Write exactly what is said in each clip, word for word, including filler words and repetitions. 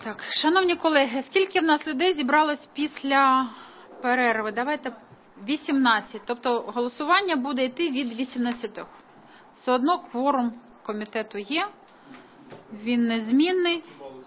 Так, шановні колеги, скільки в нас людей зібралось після перерви? Давайте вісімнадцять. Тобто голосування буде йти від вісімнадцяти. Все одно кворум комітету є. Він незмінний.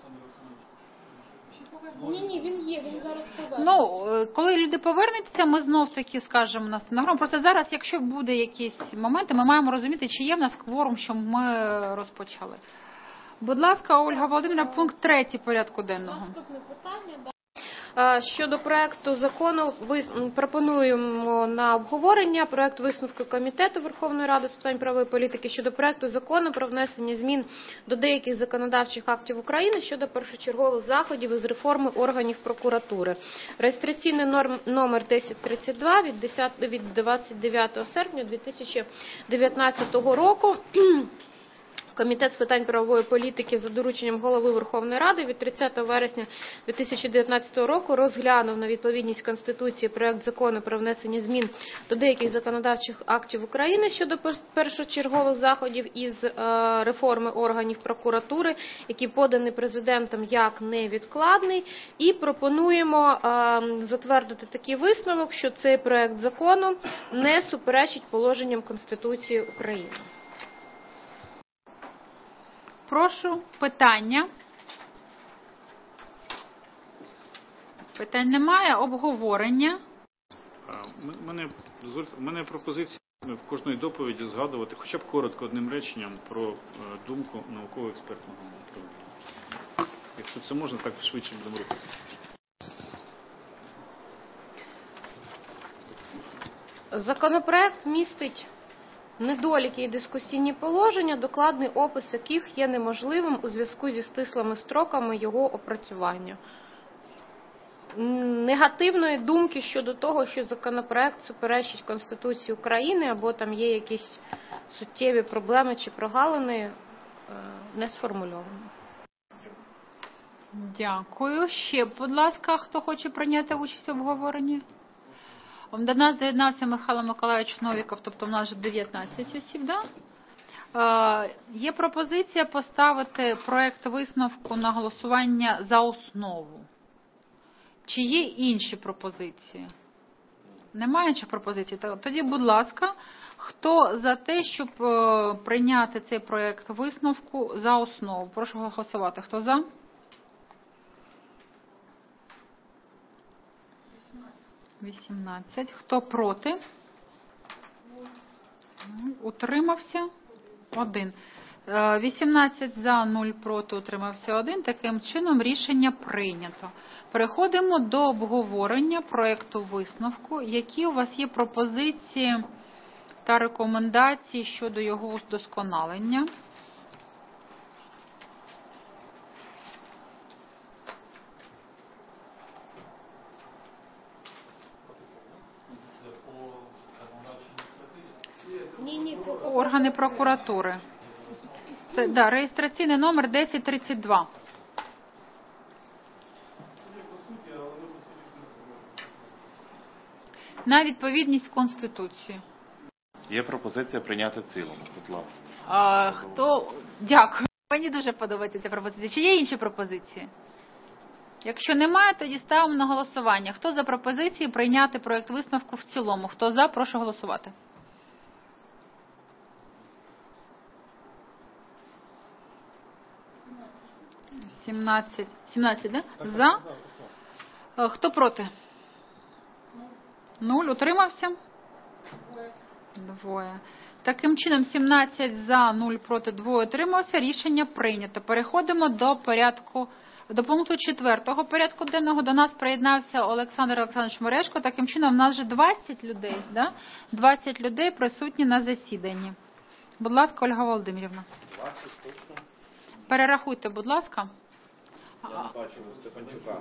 Ні, ні, він є, він зараз повернеться. Ну, коли люди повернуться, ми знов таки скажемо на стенограму. Просто зараз, якщо буде якісь моменти, ми маємо розуміти, чи є в нас кворум, щоб ми розпочали. Будь ласка, Ольга Володимирівна, пункт третій порядку денного. Наступне питання, да. Щодо проекту закону, ви пропонуємо на обговорення проект висновку Комітету Верховної Ради з питань правової політики щодо проекту закону про внесення змін до деяких законодавчих актів України щодо першочергових заходів із реформи органів прокуратури. Реєстраційний номер тисяча тридцять два від двадцять дев'ятого серпня дві тисячі дев'ятнадцятого року. Комітет з питань правової політики за дорученням Голови Верховної Ради від тридцятого вересня дві тисячі дев'ятнадцятого року розглянув на відповідність Конституції проект закону про внесення змін до деяких законодавчих актів України щодо першочергових заходів із реформи органів прокуратури, який поданий президентом як невідкладний, і пропонуємо затвердити такий висновок, що цей проект закону не суперечить положенням Конституції України. Прошу, питання. Питань немає, обговорення. У мене, мене пропозиція в кожної доповіді згадувати хоча б коротко одним реченням про думку науково-експертного управління. Якщо це можна, так швидше будемо рухатися. Законопроект містить недоліки і дискусійні положення, докладний опис яких є неможливим у зв'язку зі стислими строками його опрацювання. Негативної думки щодо того, що законопроект суперечить Конституції України або там є якісь суттєві проблеми чи прогалини, не сформульовано. Дякую. Ще, будь ласка, хто хоче прийняти участь в обговоренні? До нас доєднався Михайло Миколайович Новіков, тобто в нас вже дев'ятнадцять осіб. Да? Е, є пропозиція поставити проект висновку на голосування за основу. Чи є інші пропозиції? Немає інших пропозицій? Тоді, будь ласка, хто за те, щоб прийняти цей проект висновку за основу? Прошу голосувати. Хто за? вісімнадцять. Хто проти? Утримався? Один. вісімнадцять за, нуль проти, утримався один. Таким чином рішення прийнято. Переходимо до обговорення проекту висновку. Які у вас є пропозиції та рекомендації щодо його удосконалення? Ні, ні, це органи прокуратури. Це, да, реєстраційний номер десять тридцять два. На відповідність Конституції. Є пропозиція прийняти в цілому, будь ласка. А, хто? Дякую. Мені дуже подобається ця пропозиція. Чи є інші пропозиції? Якщо немає, тоді ставимо на голосування. Хто за пропозиції прийняти проект висновку в цілому? Хто за, прошу голосувати. сімнадцять. сімнадцять, да? За. Хто проти? Нуль. Утримався? Двоє. Таким чином, сімнадцять за, нуль проти, двоє утримався. Рішення прийнято. Переходимо до порядку, до пункту четвертого порядку денного. До нас приєднався Олександр Олександрович Мережко. Таким чином, в нас вже двадцять людей, да? двадцять людей присутні на засіданні. Будь ласка, Ольга Володимирівна. Перерахуйте, будь ласка. Я не бачу Стефанчука.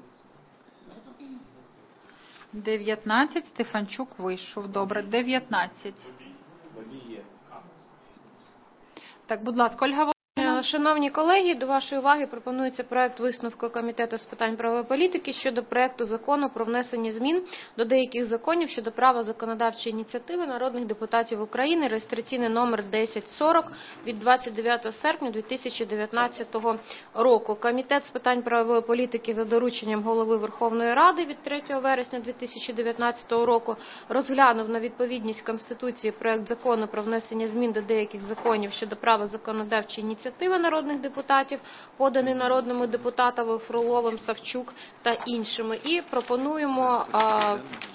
дев'ятнадцять. Стефанчук вийшов. Добре. дев'ятнадцять. Так, будь ласка, Ольга Володимирівна. Шановні колеги, до вашої уваги пропонується проект висновку Комітету з питань правової політики щодо проекту закону про внесення змін до деяких законів щодо права законодавчої ініціативи народних депутатів України, реєстраційний номер десять сорок від двадцять дев'ятого серпня дві тисячі дев'ятнадцятого року. Комітет з питань правової політики за дорученням Голови Верховної Ради від третього вересня дві тисячі дев'ятнадцятого року розглянув на відповідність Конституції проект закону про внесення змін до деяких законів щодо права законодавчої ініціативи народних депутатів, поданий народними депутатами Фроловим, Савчук та іншими. І пропонуємо а,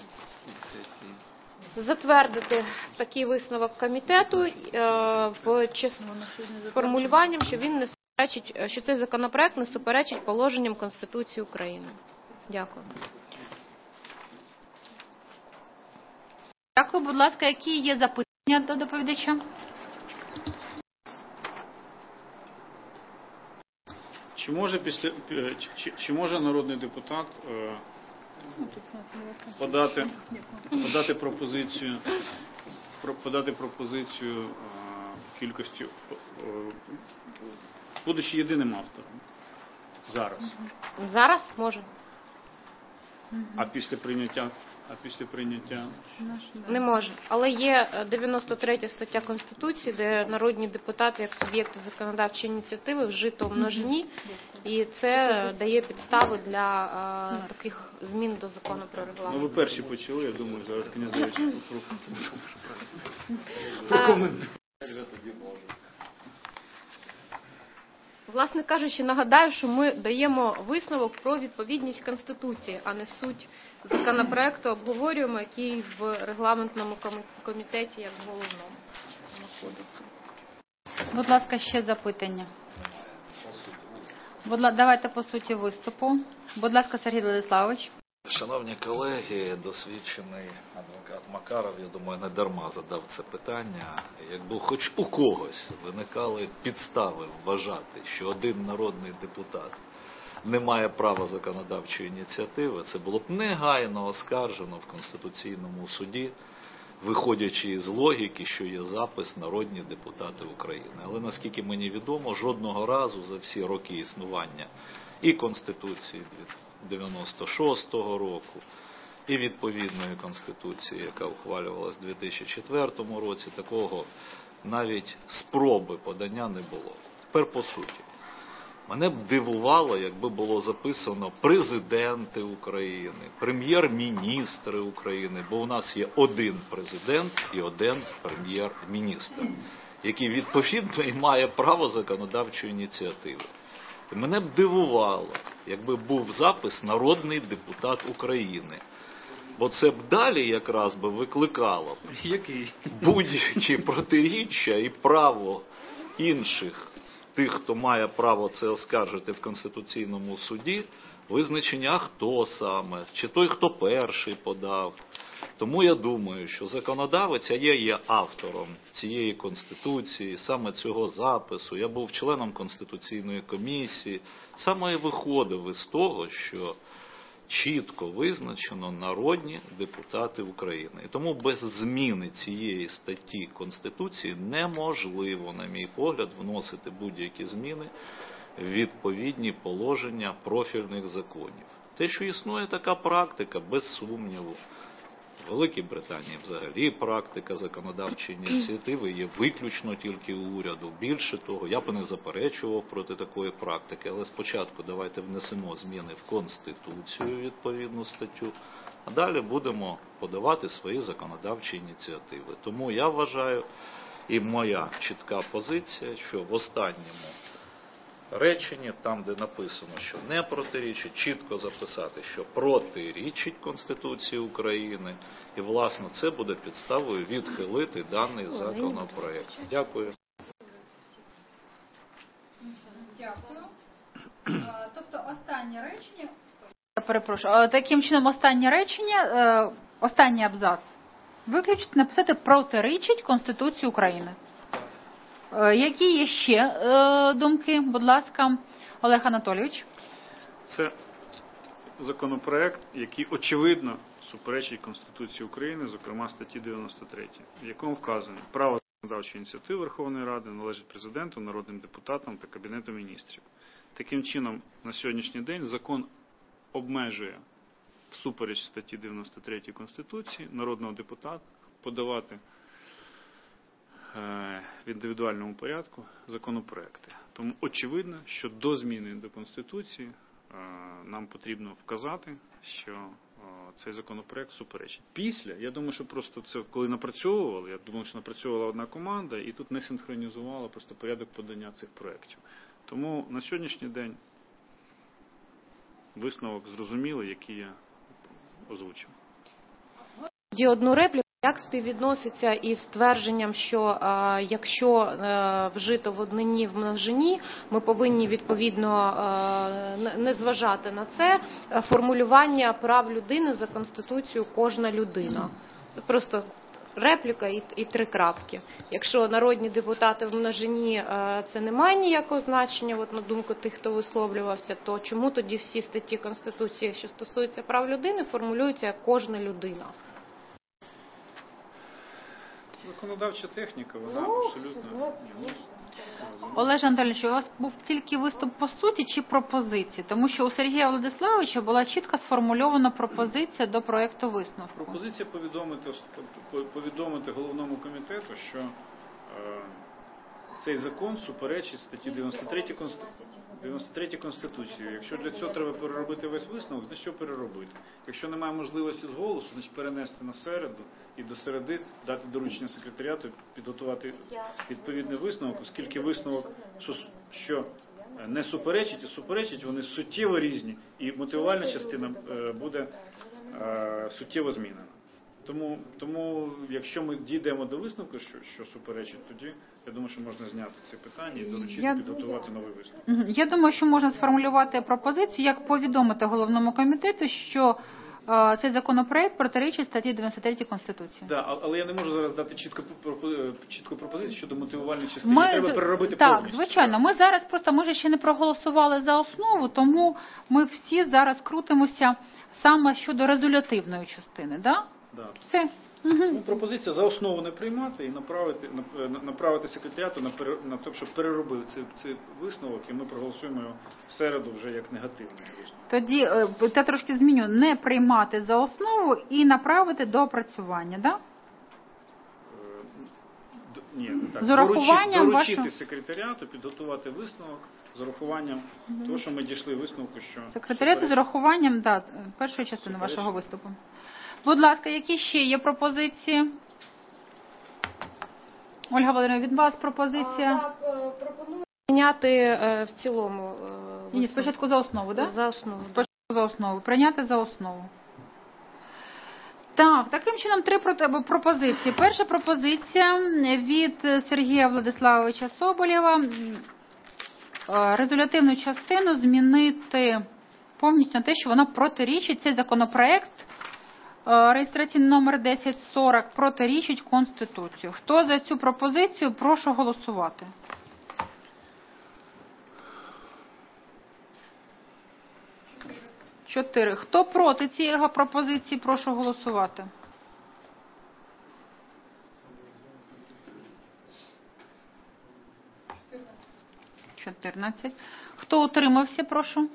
затвердити такий висновок комітету а, в час, з формулюванням, що він не суперечить, що цей законопроект не суперечить положенням Конституції України. Дякую. Дякую, будь ласка, які є запитання до доповідача? Чи може після чи, чи може народний депутат е, подати подати пропозицію про подати пропозицію е, кількості, е, будучи єдиним автором зараз? Зараз може. А після прийняття а після прийняття Не може. Але є дев'яносто третя стаття Конституції, де народні депутати як суб'єкти законодавчої ініціативи вжито в множині, і це дає підстави для а, таких змін до закону про ну регламент. ви перші почали, я думаю, зараз Князевич прокоментує. Власне кажучи, нагадаю, що ми даємо висновок про відповідність Конституції, а не суть законопроекту обговорюємо, який в регламентному комітеті як в головному знаходиться. Будь ласка, ще запитання. Будь ласка, давайте по суті виступу. Будь ласка, Сергій Владиславович. Шановні колеги, досвідчений адвокат Макаров, я думаю, не дарма задав це питання. Якби хоч у когось виникали підстави вважати, що один народний депутат не має права законодавчої ініціативи, це було б негайно оскаржено в Конституційному суді, виходячи із логіки, що є запис народні депутати України. Але наскільки мені відомо, жодного разу за всі роки існування і Конституції дев'яносто шостого року, і відповідної Конституції, яка ухвалювалась у дві тисячі четвертому році, такого навіть спроби подання не було. Тепер по суті. Мене б дивувало, якби було записано президенти України, прем'єр-міністри України, бо у нас є один президент і один прем'єр-міністр, який відповідно і має право законодавчої ініціативи. І мене б дивувало, якби був запис «Народний депутат України». Бо це б далі якраз би викликало будь-які протиріччя і право інших, тих, хто має право це оскаржити в Конституційному суді, визначення, хто саме, чи той, хто перший подав. Тому я думаю, що законодавець, а я є автором цієї Конституції, саме цього запису, я був членом Конституційної комісії, саме і виходив із того, що чітко визначено народні депутати України. І тому без зміни цієї статті Конституції неможливо, на мій погляд, вносити будь-які зміни в відповідні положення профільних законів. Те, що існує така практика, без сумніву. В Великій Британії взагалі практика законодавчої ініціативи є виключно тільки у уряду. Більше того, я б не заперечував проти такої практики, але спочатку давайте внесемо зміни в Конституцію, відповідну статтю, а далі будемо подавати свої законодавчі ініціативи. Тому я вважаю, і моя чітка позиція, що в останньому реченні, там, де написано, що не протирічить, чітко записати, що протирічить Конституції України. І, власне, це буде підставою відхилити даний законопроект. Дякую. Дякую. Тобто останнє речення... Я перепрошую. Таким чином, останнє речення, останній абзац виключити, написати «протирічить Конституції України». Які є ще е, думки? Будь ласка, Олег Анатолійович. Це законопроект, який очевидно суперечить Конституції України, зокрема статті дев'яносто третій, в якому вказано право законодавчої ініціативи Верховної Ради належить Президенту, народним депутатам та Кабінету міністрів. Таким чином, на сьогоднішній день закон обмежує всупереч статті дев'яносто третьої Конституції народного депутата подавати в індивідуальному порядку законопроекти. Тому очевидно, що до зміни до Конституції нам потрібно вказати, що цей законопроект суперечить. Після, я думаю, що просто це коли напрацьовували, я думаю, що напрацьовувала одна команда і тут не синхронізувала просто порядок подання цих проєктів. Тому на сьогоднішній день висновок зрозумілий, який я озвучив. Є одну репліку. Як співвідноситься із твердженням, що е, якщо е, вжито в однині, в множині, ми повинні відповідно е, не зважати на це е, формулювання прав людини за Конституцією кожна людина. Просто репліка і, і три крапки. Якщо народні депутати в множині е, це не має ніякого значення, от на думку тих, хто висловлювався, то чому тоді всі статті Конституції, що стосуються прав людини, формулюються як кожна людина? Законодавча техніка, вона абсолютно... Олеж Анатолійович, у вас був тільки виступ по суті чи пропозиції? Тому що у Сергія Владиславовича була чітко сформульована пропозиція до проєкту висновку. Пропозиція повідомити, повідомити головному комітету, що е, цей закон суперечить статті дев'яносто третій Конституції. Якщо для цього треба переробити весь висновок, значить що переробити? Якщо немає можливості з голосу, значить перенести на середу і до середи дати доручення секретаріату підготувати відповідний висновок, оскільки висновок, що, що не суперечить, і суперечить, вони суттєво різні, і мотивувальна частина буде е, суттєво змінена. Тому, тому, якщо ми дійдемо до висновку, що, що суперечить, тоді, я думаю, що можна зняти це питання і доручити я... підготувати новий висновок. Я думаю, що можна сформулювати пропозицію, як повідомити головному комітету, що е, цей законопроект протирічить статті дев'яносто третій Конституції. Да, але я не можу зараз дати чітку, чітку пропозицію щодо мотивувальної частини. Ми... Треба переробити так, повністю. Так, звичайно. Ми зараз просто, ми ж ще не проголосували за основу, тому ми всі зараз крутимося саме щодо резолютивної частини, да? Да. Все. Угу. Ну, пропозиція за основу не приймати і направити, направити секретаріату на, на те, щоб переробив цей, цей висновок, і ми проголосуємо його в середу вже як негативний висновок. Тоді, я трошки зміню, не приймати за основу і направити до опрацювання, так? Да? Ні, не так. З урахуванням доручити вашу... секретаріату, підготувати висновок з урахуванням mm-hmm. того, що ми дійшли висновку, що... Секретаріату з урахуванням, да, першої частини Суперечі. Вашого виступу. Будь ласка, які ще є пропозиції? Ольга Володимирівна, від вас пропозиція? А, так, пропоную прийняти в цілому. Ні, спочатку за основу, так? Да? За основу. Спочатку за основу. Прийняти за основу. Так, таким чином три пропозиції. Перша пропозиція від Сергія Владиславовича Соболєва. Резолютивну частину змінити повністю на те, що вона протирічить цей законопроект. Реєстраційний номер десять сорок протирічить Конституцію. Хто за цю пропозицію, прошу голосувати. Чотири. Хто проти цієї пропозиції, прошу голосувати. чотирнадцять. Хто утримався, прошу?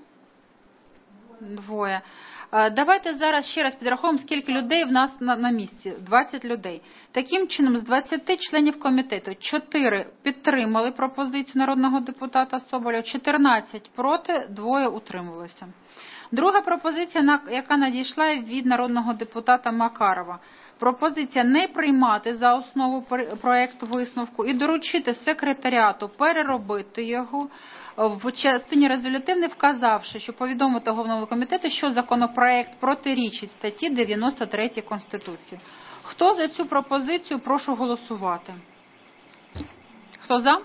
Двоє. Давайте зараз ще раз підрахуємо, скільки людей в нас на, на місці. двадцять людей. Таким чином, з двадцяти членів комітету, чотири підтримали пропозицію народного депутата Соболя, чотирнадцять проти, двоє утримувалися. Друга пропозиція, яка надійшла від народного депутата Макарова. Пропозиція не приймати за основу проєкт висновку і доручити секретаріату переробити його в частині резолютивної, вказавши, що повідомити головному комітету, що законопроект протирічить статті дев'яносто третій Конституції. Хто за цю пропозицію, прошу голосувати. Хто за?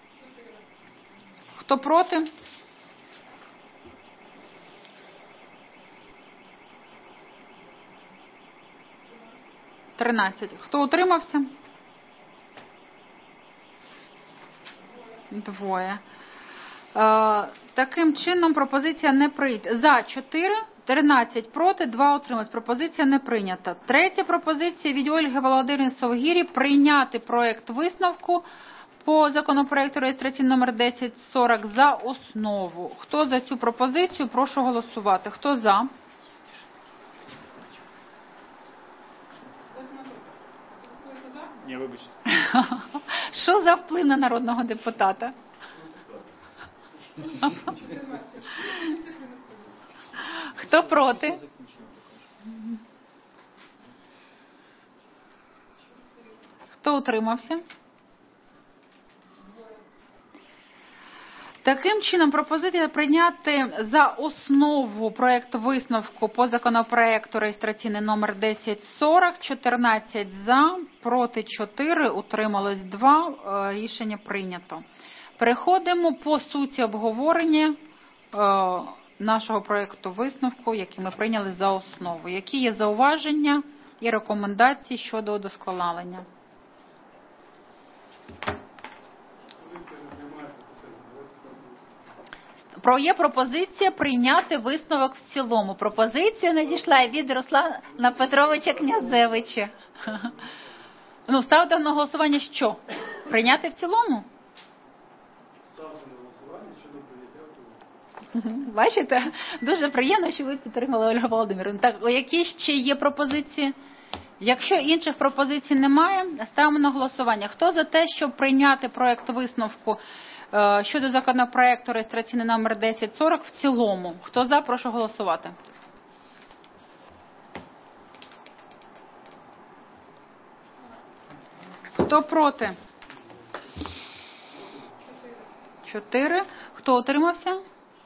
Хто проти? тринадцять. Хто утримався? Двоє. Е, таким чином пропозиція не прийде. За чотири, тринадцять проти, два утримались. Пропозиція не прийнята. Третя пропозиція від Ольги Володимирівни Совгирі прийняти проект висновку по законопроекту реєстраційний номер десять сорок за основу. Хто за цю пропозицію, прошу голосувати. Хто за? Ні, вибачте. Що за вплив на народного депутата? Хто проти? Хто утримався? Таким чином, пропозиція прийняти за основу проект висновку по законопроекту реєстраційний номер десять сорок, чотирнадцять за, проти чотири, утрималось два, рішення прийнято. Переходимо по суті обговорення нашого проекту висновку, який ми прийняли за основу. Які є зауваження і рекомендації щодо удосконалення? Про є пропозиція прийняти висновок в цілому. Пропозиція надійшла від Руслана Петровича Князевича. Ну, ставте на голосування що? Прийняти в цілому? Ставте на голосування щодо прийняття в цілому. Бачите? Дуже приємно, що ви підтримали Ольгу Володимирівну. Так, які ще є пропозиції? Якщо інших пропозицій немає, ставимо на голосування. Хто за те, щоб прийняти проект висновку щодо законопроекту реєстраційний номер десять сорок в цілому? Хто за, прошу голосувати. Хто проти? Чотири. Хто утримався?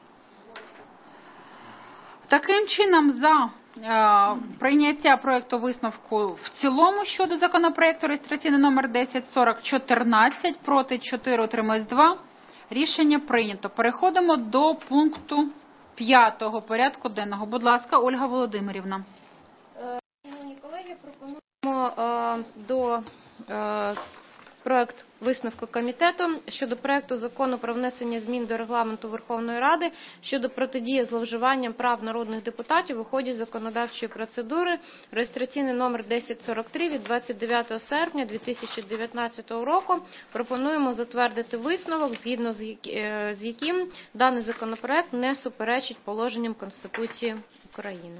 Таким чином, за прийняття проекту висновку в цілому щодо законопроекту реєстраційний номер десять сорок чотирнадцять, проти чотири, утримались два. Рішення прийнято. Переходимо до пункту п'ятого порядку денного. Будь ласка, Ольга Володимирівна. Шановні колеги, пропонуємо до проект висновку комітету щодо проекту закону про внесення змін до регламенту Верховної Ради щодо протидії зловживанням прав народних депутатів у ході законодавчої процедури, реєстраційний номер десять сорок три від двадцять дев'ятого серпня дві тисячі дев'ятнадцятого року. Пропонуємо затвердити висновок, згідно з яким даний законопроект не суперечить положенням Конституції України.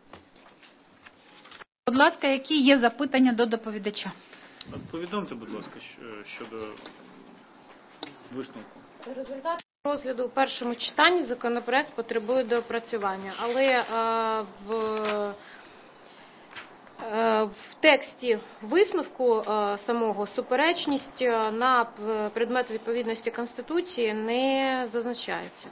Будь ласка, які є запитання до доповідача? Повідомте, будь ласка, щодо висновку. Результат розгляду у першому читанні законопроект потребує доопрацювання, але е, в, е, в тексті висновку е, самого суперечність на предмет відповідності Конституції не зазначається.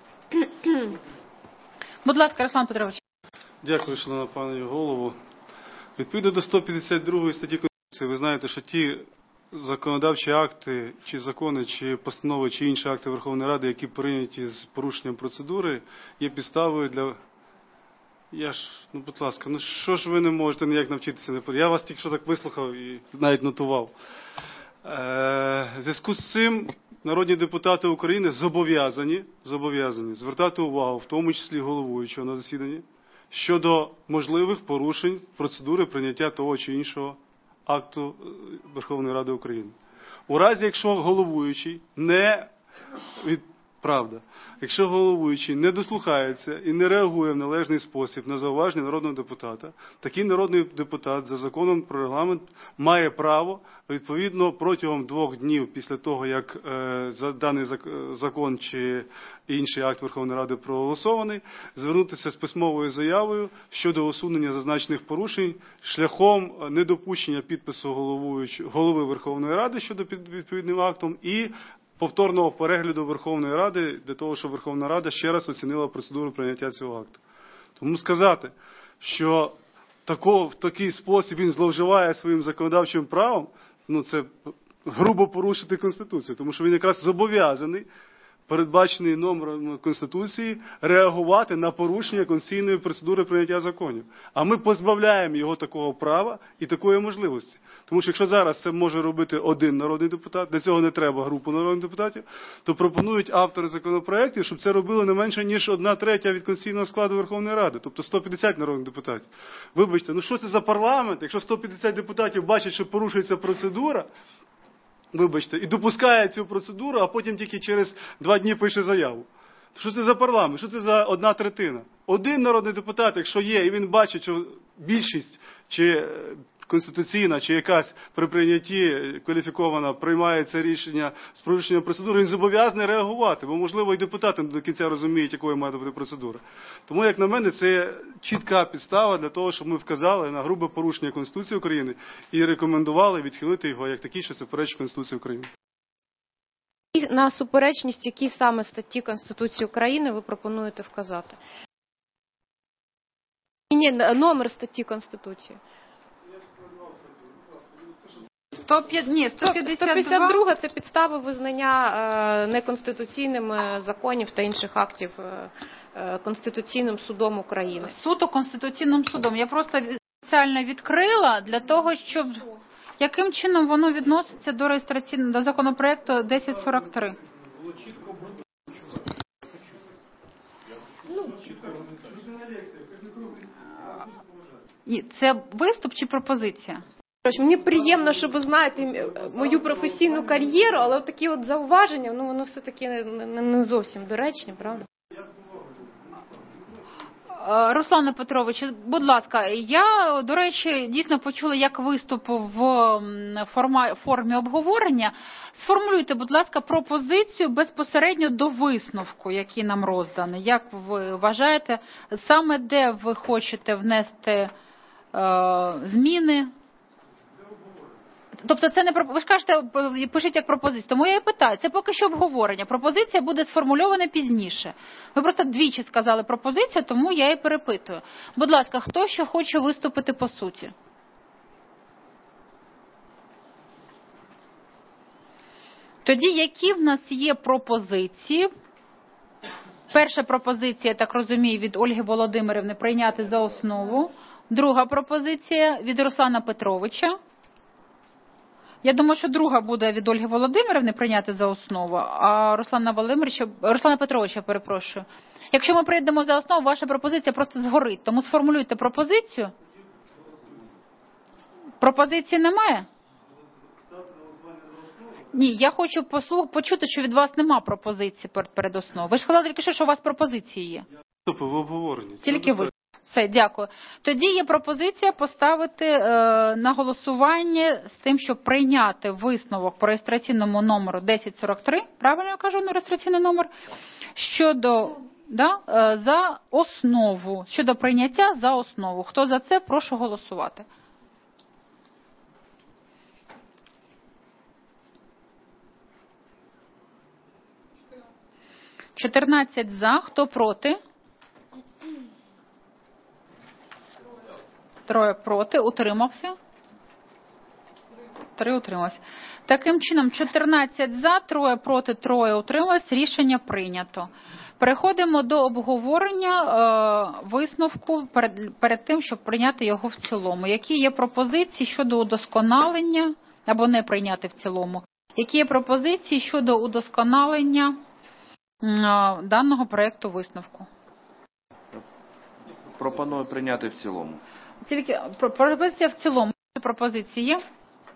Будь ласка, Руслан Петрович. Дякую, шановна пані голово. Відповідно до сто п'ятдесят другої статті Конституції, ви знаєте, що ті законодавчі акти, чи закони, чи постанови, чи інші акти Верховної Ради, які прийняті з порушенням процедури, є підставою для... Я ж, ну, будь ласка, ну що ж ви не можете ніяк навчитися? Я вас тільки що так вислухав і навіть нотував. Е, в зв'язку з цим народні депутати України зобов'язані, зобов'язані звертати увагу, в тому числі головуючого на засіданні, щодо можливих порушень процедури прийняття того чи іншого акту Верховної Ради України. У разі, якщо головуючий не від правда, якщо головуючий не дослухається і не реагує в належний спосіб на зауваження народного депутата, такий народний депутат за законом про регламент має право відповідно протягом двох днів після того, як е, за даний закон чи інший акт Верховної Ради проголосований, звернутися з письмовою заявою щодо усунення зазначених порушень шляхом недопущення підпису голови Верховної Ради щодо відповідним актом і повторного перегляду Верховної Ради для того, щоб Верховна Рада ще раз оцінила процедуру прийняття цього акту. Тому сказати, що тако, в такий спосіб він зловживає своїм законодавчим правом, ну це грубо порушити Конституцію, тому що він якраз зобов'язаний передбачений номером Конституції, реагувати на порушення конституційної процедури прийняття законів. А ми позбавляємо його такого права і такої можливості. Тому що якщо зараз це може робити один народний депутат, для цього не треба групу народних депутатів, то пропонують автори законопроєктів, щоб це робило не менше, ніж одна третя від конституційного складу Верховної Ради, тобто сто п'ятдесят народних депутатів. Вибачте, ну що це за парламент, якщо сто п'ятдесят депутатів бачать, що порушується процедура, вибачте, і допускає цю процедуру, а потім тільки через два дні пише заяву. Що це за парламент? Що це за одна третина? Один народний депутат, якщо є, і він бачить, що більшість, чи конституційна, чи якась при прийнятті кваліфікована приймає це рішення з порушенням процедури, він зобов'язаний реагувати, бо, можливо, і депутати не до кінця розуміють, якою має бути процедура. Тому, як на мене, це чітка підстава для того, щоб ми вказали на грубе порушення Конституції України і рекомендували відхилити його як такий, що це перечить Конституції України. На суперечність, які саме статті Конституції України ви пропонуєте вказати? Ні, номер статті Конституції. сто п'ятдесят, ні, сто п'ятдесят два. сто п'ятдесят друга – це підстава визнання е, неконституційними законів та інших актів е, е, Конституційним судом України. Суто Конституційним судом. Я просто спеціально відкрила для того, щоб... Яким чином воно відноситься до реєстраційного, до законопроекту десять сорок три? Ні, це виступ чи пропозиція? Мені приємно, що ви знаєте мою професійну кар'єру, але такі от зауваження, ну воно все-таки не, не зовсім доречні, правда? Руслане Петровичу, будь ласка, я, до речі, дійсно почула як виступ в формі, формі обговорення. Сформулюйте, будь ласка, пропозицію безпосередньо до висновку, який нам розданий. Як ви вважаєте, саме де ви хочете внести е, зміни? Тобто це не ви ж кажете, пишіть як пропозицію. Тому я і питаю, це поки що обговорення. Пропозиція буде сформульована пізніше. Ви просто двічі сказали пропозицію, тому я і перепитую. Будь ласка, хто ще хоче виступити по суті? Тоді, які в нас є пропозиції? Перша пропозиція, я так розумію, від Ольги Володимирівни прийняти за основу. Друга пропозиція від Руслана Петровича. Я думаю, що друга буде від Ольги Володимирівни прийняти за основу, а Руслана Володимировича, Руслана Петровича, перепрошую. Якщо ми прийдемо за основу, ваша пропозиція просто згорить. Тому сформулюйте пропозицію. Пропозиції немає? Ні, я хочу послух, почути, що від вас нема пропозиції перед, перед основою. Ви ж сказали тільки що, що у вас пропозиції є. В обговоренні. Тільки ви. Все, дякую. Тоді є пропозиція поставити е, на голосування з тим, щоб прийняти висновок по реєстраційному номеру десять сорок три, правильно я кажу, на реєстраційний номер, щодо, да, е, за основу, щодо прийняття за основу. Хто за це, прошу голосувати. чотирнадцять за, хто проти? Троє проти, утримався. Три утрималось. Таким чином, чотирнадцять за, троє проти, троє утрималось. Рішення прийнято. Переходимо до обговорення е, висновку перед, перед тим, щоб прийняти його в цілому. Які є пропозиції щодо удосконалення, або не прийняти в цілому? Які є пропозиції щодо удосконалення е, даного проєкту висновку? Пропоную прийняти в цілому. Тільки пропозиція в цілому. Пропозиції є?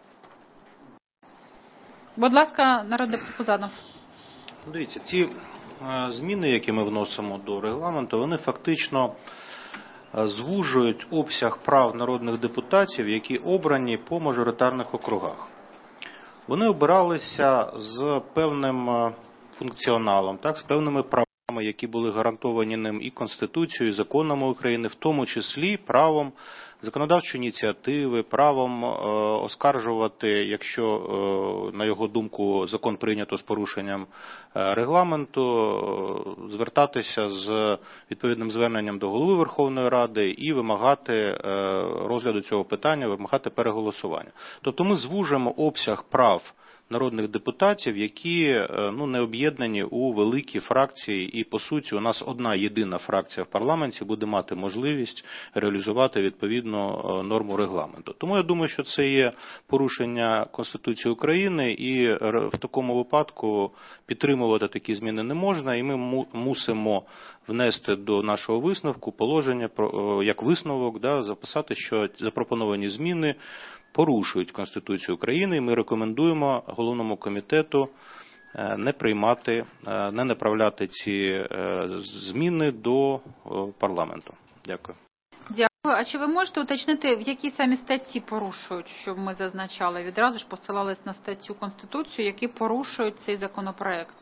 Будь ласка, народний депутат Пузанов. Дивіться, ті зміни, які ми вносимо до регламенту, вони фактично звужують обсяг прав народних депутатів, які обрані по мажоритарних округах. Вони обиралися з певним функціоналом, так, з певними правами, які були гарантовані ним і Конституцією, і законами України, в тому числі правом законодавчої ініціативи, правом оскаржувати, якщо, на його думку, закон прийнято з порушенням регламенту, звертатися з відповідним зверненням до Голови Верховної Ради і вимагати розгляду цього питання, вимагати переголосування. Тобто ми звужуємо обсяг прав народних депутатів, які ну, не об'єднані у великі фракції, і по суті у нас одна єдина фракція в парламенті буде мати можливість реалізувати відповідну норму регламенту. Тому я думаю, що це є порушення Конституції України, і в такому випадку підтримувати такі зміни не можна, і ми мусимо внести до нашого висновку положення, як висновок, да, записати, що запропоновані зміни порушують Конституцію України, і ми рекомендуємо головному комітету не приймати, не направляти ці зміни до парламенту. Дякую. Дякую. А чи ви можете уточнити, в які самі статті порушують, щоб ми зазначали? Відразу ж посилались на статтю Конституції, які порушують цей законопроект.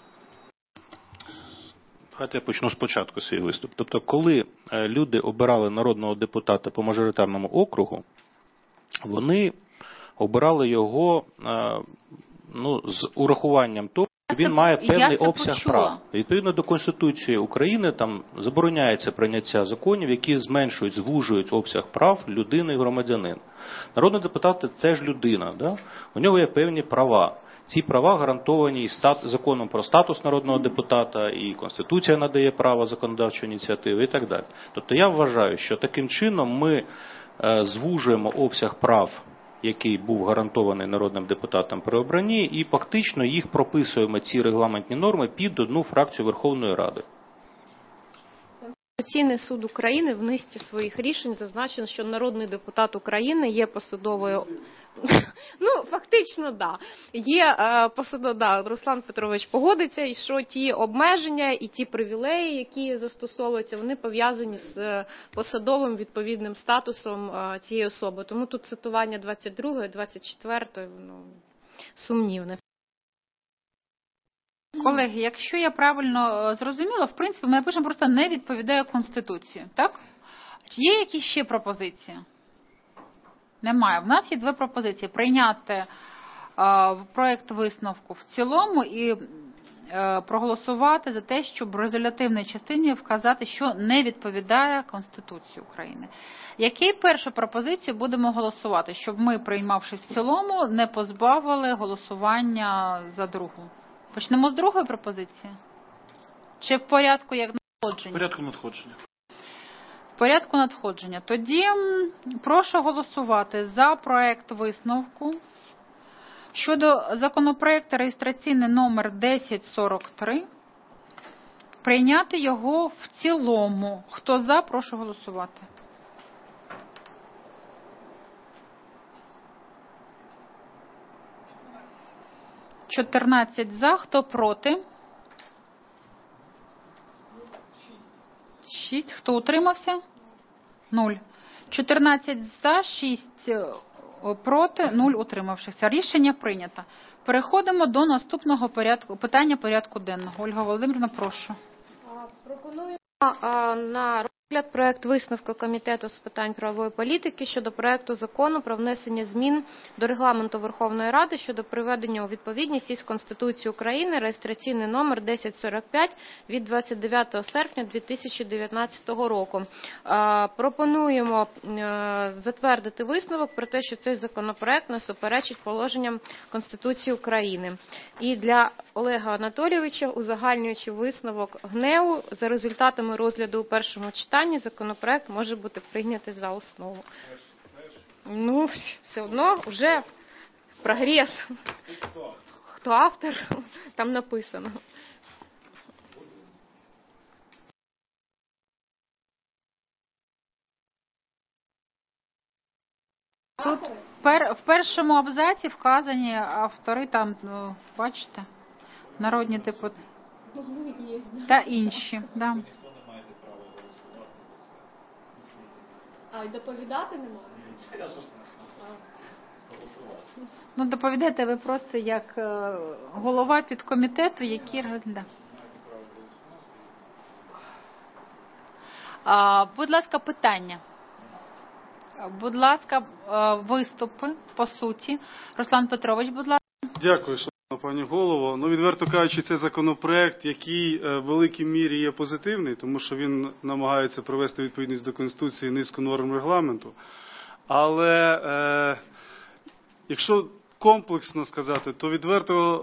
Давайте я почну спочатку свій виступ. Тобто, коли люди обирали народного депутата по мажоритарному округу, вони обирали його ну, з урахуванням того, що він має певний обсяг прав. Відповідно до Конституції України там забороняється прийняття законів, які зменшують, звужують обсяг прав людини і громадянина. Народний депутат – це ж людина, да? У нього є певні права. Ці права гарантовані і законом про статус народного депутата, і Конституція надає право законодавчої ініціативи і так далі. Тобто я вважаю, що таким чином ми звужуємо обсяг прав, який був гарантований народним депутатам при обранні, і фактично їх прописуємо, ці регламентні норми, під одну фракцію Верховної Ради. Конституційний суд України в низці своїх рішень зазначено, що народний депутат України є посадовою. Ну, фактично, да. Є е, посадо, да, Руслан Петрович погодиться, і що ті обмеження і ті привілеї, які застосовуються, вони пов'язані з посадовим відповідним статусом е, цієї особи. Тому тут цитування двадцять другої, двадцять четвертої, ну, сумнівне. Колеги, якщо я правильно зрозуміла, в принципі, ми пишемо просто не відповідає Конституції, так? Чи є якісь ще пропозиції? Немає. В нас є дві пропозиції. Прийняти е, проект висновку в цілому і е, проголосувати за те, щоб в резолютивній частині вказати, що не відповідає Конституції України. Які першу пропозицію будемо голосувати, щоб ми, приймавши в цілому, не позбавили голосування за другу? Почнемо з другої пропозиції? Чи в порядку як надходження? В порядку надходження. В порядку надходження. Тоді прошу голосувати за проект висновку щодо законопроекту реєстраційний номер десять сорок три. Прийняти його в цілому. Хто за, прошу голосувати. чотирнадцять за, хто проти? шість. Хто утримався? нуль. чотирнадцять за, шість проти, нуль утримавшихся. Рішення прийнято. Переходимо до наступного порядку, питання порядку денного. Ольга Володимирівна, прошу. Пропонуємо на розгляд проект висновку Комітету з питань правової політики щодо проекту закону про внесення змін до Регламенту Верховної Ради щодо приведення у відповідність із Конституцією України, реєстраційний номер десять сорок п'ять від двадцять дев'ятого серпня дві тисячі дев'ятнадцятого року. Пропонуємо затвердити висновок про те, що цей законопроект не суперечить положенням Конституції України. І для Олега Анатолійовича, узагальнюючи висновок ГНЕУ, за результатами розгляду у першому читанні законопроект може бути прийнятий за основу. Ну, все одно вже прогрес. Хто автор? Там написано. Тут в першому абзаці вказані автори, там, ну, бачите, народні депутати та інші. Да. А, доповідати немає? Ну, доповідаєте ви просто як голова підкомітету, який розглядає. Будь ласка, питання. Будь ласка, виступи по суті. Руслан Петрович, будь ласка. Дякую, шановна пані голово. Ну, відверто кажучи, це законопроект, який в великій мірі є позитивний, тому що він намагається привести відповідність до Конституції низку норм регламенту. Але е, якщо комплексно сказати, то відверто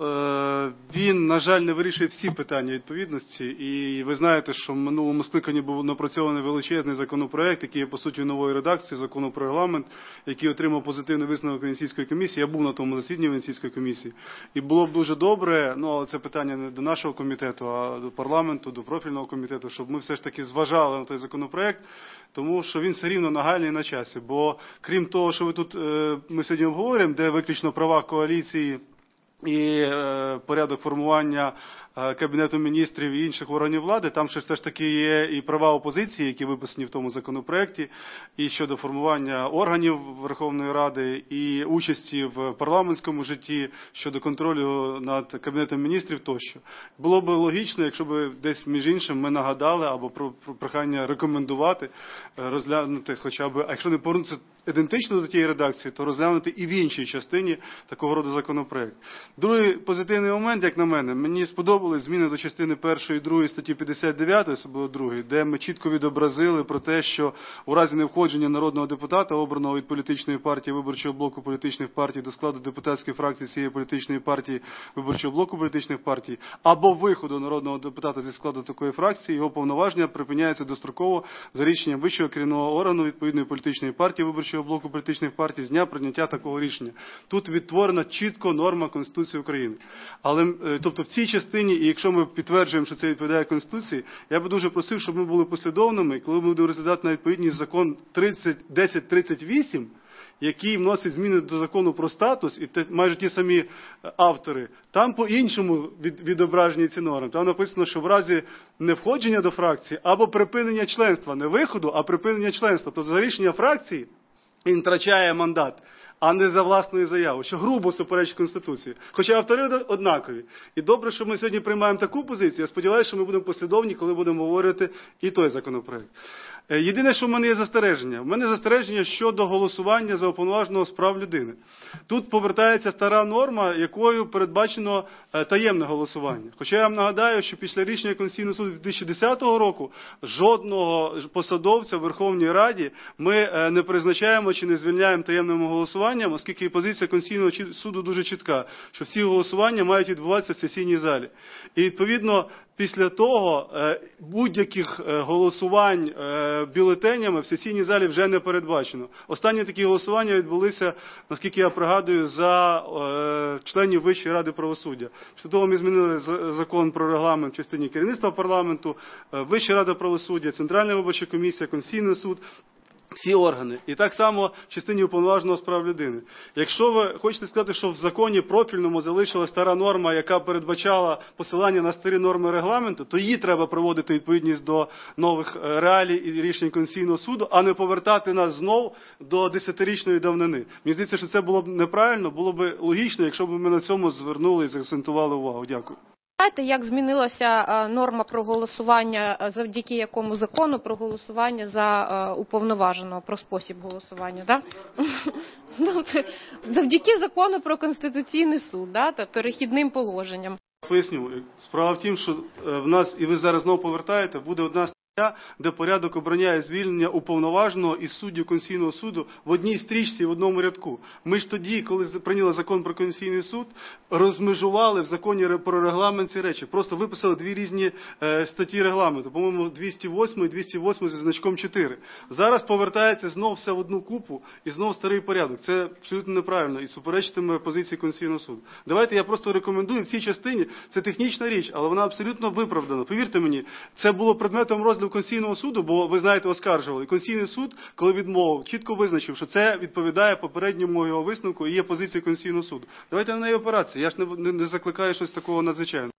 е, він, на жаль, не вирішує всі питання відповідності. І ви знаєте, що в минулому скликанні був напрацьований величезний законопроект, який є, по суті, новою редакцією закону про регламент, який отримав позитивний висновок Венеційської комісії. Я був на тому засіданні Венеційської комісії. І було б дуже добре, ну, але це питання не до нашого комітету, а до парламенту, до профільного комітету, щоб ми все ж таки зважали на той законопроект, тому що він все рівно нагальний і на часі. Бо крім того, що ви тут, е, ми сьогодні обговорюємо, де виключно права коаліції і е, порядок формування е, Кабінету міністрів і інших органів влади, там ще все ж таки є і права опозиції, які виписані в тому законопроекті, і щодо формування органів Верховної Ради, і участі в парламентському житті, щодо контролю над Кабінетом міністрів тощо. Було б логічно, якщо б десь між іншим ми нагадали, або про, про прохання рекомендувати, розглянути хоча б, а якщо не повернутися ідентично до тієї редакції, то розглянути і в іншій частині такого роду законопроект. Другий позитивний момент, як на мене, мені сподобались зміни до частини першої і другої статті п'ятдесят дев'ять, особливо другої, де ми чітко відобразили про те, що у разі невходження народного депутата, обраного від політичної партії виборчого блоку політичних партій до складу депутатської фракції цієї політичної партії виборчого блоку політичних партій, або виходу народного депутата зі складу такої фракції, його повноваження припиняється достроково за рішенням вищого керівного органу відповідної політичної партії виборчого блоку політичних партій з дня прийняття такого рішення. Тут відтворена чітко норма Конституції України. Але, тобто в цій частині, і якщо ми підтверджуємо, що це відповідає Конституції, я би дуже просив, щоб ми були послідовними, коли ми будемо розглядати на відповідність закон десять тридцять вісім, який вносить зміни до закону про статус, і те, майже ті самі автори, там по-іншому від, відображені ці норми. Там написано, що в разі невходження до фракції або припинення членства, не виходу, а припинення членства. Тобто за рішення фракції він втрачає мандат, а не за власною заявою, що грубо суперечить Конституції. Хоча автори однакові. І добре, що ми сьогодні приймаємо таку позицію. Я сподіваюся, що ми будемо послідовні, коли будемо говорити і той законопроект. Єдине, що в мене є застереження. В мене застереження щодо голосування за уповноваженого з прав людини. Тут повертається стара норма, якою передбачено таємне голосування. Хоча я вам нагадаю, що після рішення Конституційного суду дві тисячі десятого року жодного посадовця в Верховній Раді ми не призначаємо чи не звільняємо таємним голосуванням, оскільки позиція Конституційного суду дуже чітка, що всі голосування мають відбуватися в сесійній залі. І відповідно після того будь-яких голосувань бюлетенями в сесійній залі вже не передбачено. Останні такі голосування відбулися, наскільки я пригадую, за членів Вищої ради правосуддя. Після того ми змінили закон про регламент в частині керівництва парламенту, Вища рада правосуддя, Центральна виборча комісія, Конституційний суд. Всі органи. І так само в частині уповноваженого з прав людини. Якщо ви хочете сказати, що в законі профільному залишилась стара норма, яка передбачала посилання на старі норми регламенту, то її треба приводити відповідність до нових реалій і рішень Конституційного суду, а не повертати нас знов до десятирічної давнини. Мені здається, що це було б неправильно, було б логічно, якщо б ми на цьому звернули і заакцентували увагу. Дякую. Знаєте, як змінилася норма про голосування, завдяки якому закону про голосування за уповноваженого, про спосіб голосування, да? Завдяки закону про Конституційний суд, да? Та перехідним положенням. Поясню. Справа в тім, що в нас, і ви зараз знову повертаєте, буде одна стаття, де порядок обрання і звільнення уповноваженого із суддів Конституційного суду в одній стрічці, в одному рядку. Ми ж тоді, коли прийняли закон про Конституційний суд, розмежували в законі про регламент ці речі. Просто виписали дві різні е, статті регламенту. По-моєму, двісті восьма і двісті восьма зі значком чотири. Зараз повертається знов все в одну купу і знов старий порядок. Це абсолютно неправильно і суперечитиме позиції Конституційного суду. Давайте я просто рекомендую в цій частині, це технічна річ, але вона абсолютно виправдана. Повірте мені, це було предметом розгляду Конституційного суду, бо, ви знаєте, оскаржували. Конституційний суд, коли відмовив, чітко визначив, що це відповідає попередньому його висновку і є позицією Конституційного суду. Давайте на неї опиратися. Я ж не, не, не закликаю щось такого надзвичайного.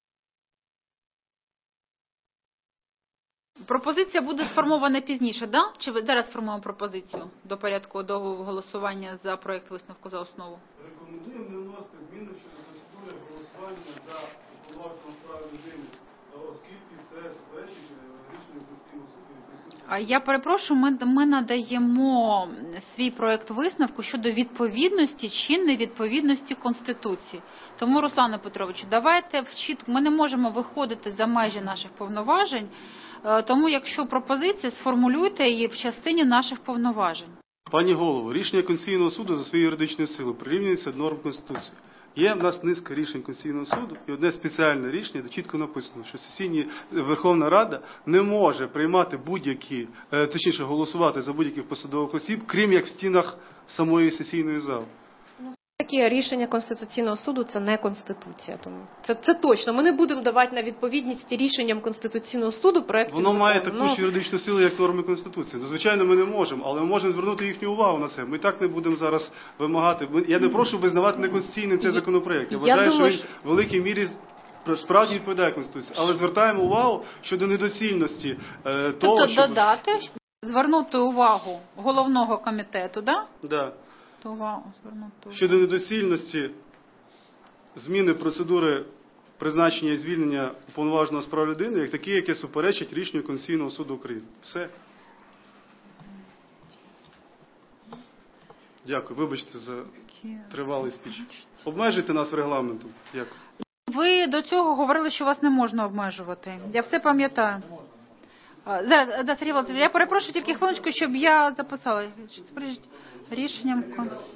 Пропозиція буде сформована пізніше, да? Чи ви зараз формуємо пропозицію до порядку до голосування за проект висновку за основу? Рекомендуємо не вносити зміни щодо процедури голосування за уповноваженого з прав людини, оскільки це суперечить рішенню Конституційного суду. А я перепрошую, ми, ми надаємо свій проект висновку щодо відповідності чи невідповідності Конституції. Тому, Руслане Петровичу, давайте вчит... ми не можемо виходити за межі наших повноважень, тому якщо пропозиція, сформулюйте її в частині наших повноважень. Пані голово, рішення Конституційного суду за своєю юридичною силою прирівнюється до норм Конституції. Є в нас низка рішень Конституційного суду, і одне спеціальне рішення, де чітко написано, що сесійні Верховна Рада не може приймати будь-які, е, точніше голосувати за будь-яких посадових осіб, крім як в стінах самої сесійної зали. Таке рішення Конституційного суду – це не Конституція. Тому це, це точно. Ми не будемо давати на відповідність рішенням Конституційного суду проєктів Воно закону. має таку Ну, ж юридичну силу, як норми Конституції. Ну, звичайно, ми не можемо, але ми можемо звернути їхню увагу на це. Ми так не будемо зараз вимагати. Ми- Я не прошу визнавати неконституційним цей законопроект. Я Я вважаю, думаю, що він в великій мірі справді відповідає Конституції. Але звертаємо увагу щодо недоцільності е, того, Тобто щоб... додати, звернути увагу головного комітету, да? Да. То увагу, звернути увагу. Щодо недоцільності зміни процедури призначення і звільнення уповноваженого з прав людини, як такі, яке суперечить рішенню Конституційного суду України. Все. Дякую. Вибачте за тривалий спіч. Обмежуйте нас регламентом. Дякую. Ви до цього говорили, що вас не можна обмежувати. Я все пам'ятаю. А, Зараз, да, Сергій Володимирович, я перепрошую тільки хвилиночку, щоб я записала. Рішенням Конституції.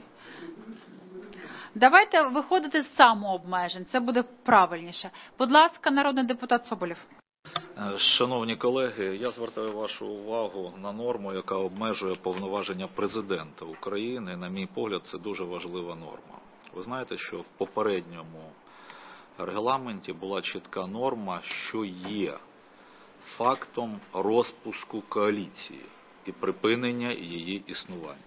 Давайте виходити з самообмежень. Це буде правильніше. Будь ласка, народний депутат Соболєв. Шановні колеги, я звертаю вашу увагу на норму, яка обмежує повноваження президента України. На мій погляд, це дуже важлива норма. Ви знаєте, що в попередньому регламенті була чітка норма, що є фактом розпуску коаліції і припинення її існування.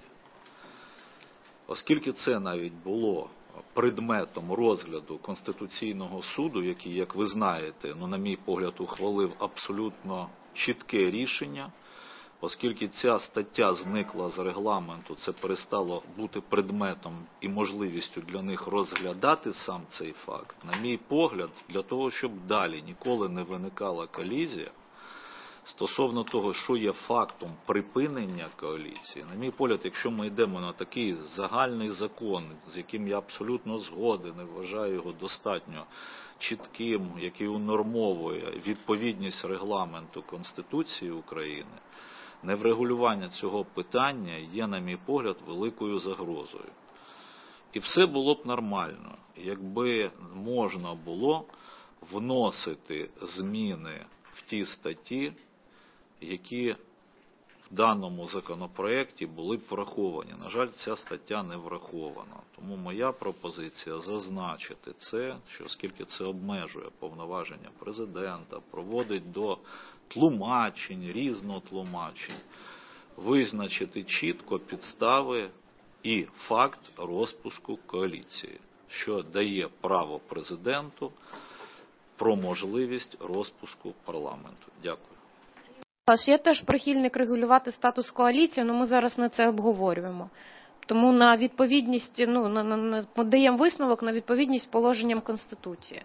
Оскільки це навіть було предметом розгляду Конституційного суду, який, як ви знаєте, ну, на мій погляд, ухвалив абсолютно чітке рішення, оскільки ця стаття зникла з регламенту, це перестало бути предметом і можливістю для них розглядати сам цей факт. На мій погляд, для того, щоб далі ніколи не виникала колізія, стосовно того, що є фактом припинення коаліції, на мій погляд, якщо ми йдемо на такий загальний закон, з яким я абсолютно згоден і вважаю його достатньо чітким, який унормовує відповідність регламенту Конституції України, неврегулювання цього питання є, на мій погляд, великою загрозою. І все було б нормально, якби можна було вносити зміни в ті статті, які в даному законопроекті були б враховані. На жаль, ця стаття не врахована. Тому моя пропозиція зазначити це, що оскільки це обмежує повноваження президента, проводить до тлумачень, різнотлумачень, визначити чітко підстави і факт розпуску коаліції, що дає право президенту про можливість розпуску парламенту. Дякую. Я теж прихильник регулювати статус коаліції, але ми зараз не це обговорюємо. Тому на відповідність, ну, на, на, на, ми даємо висновок на відповідність положенням Конституції.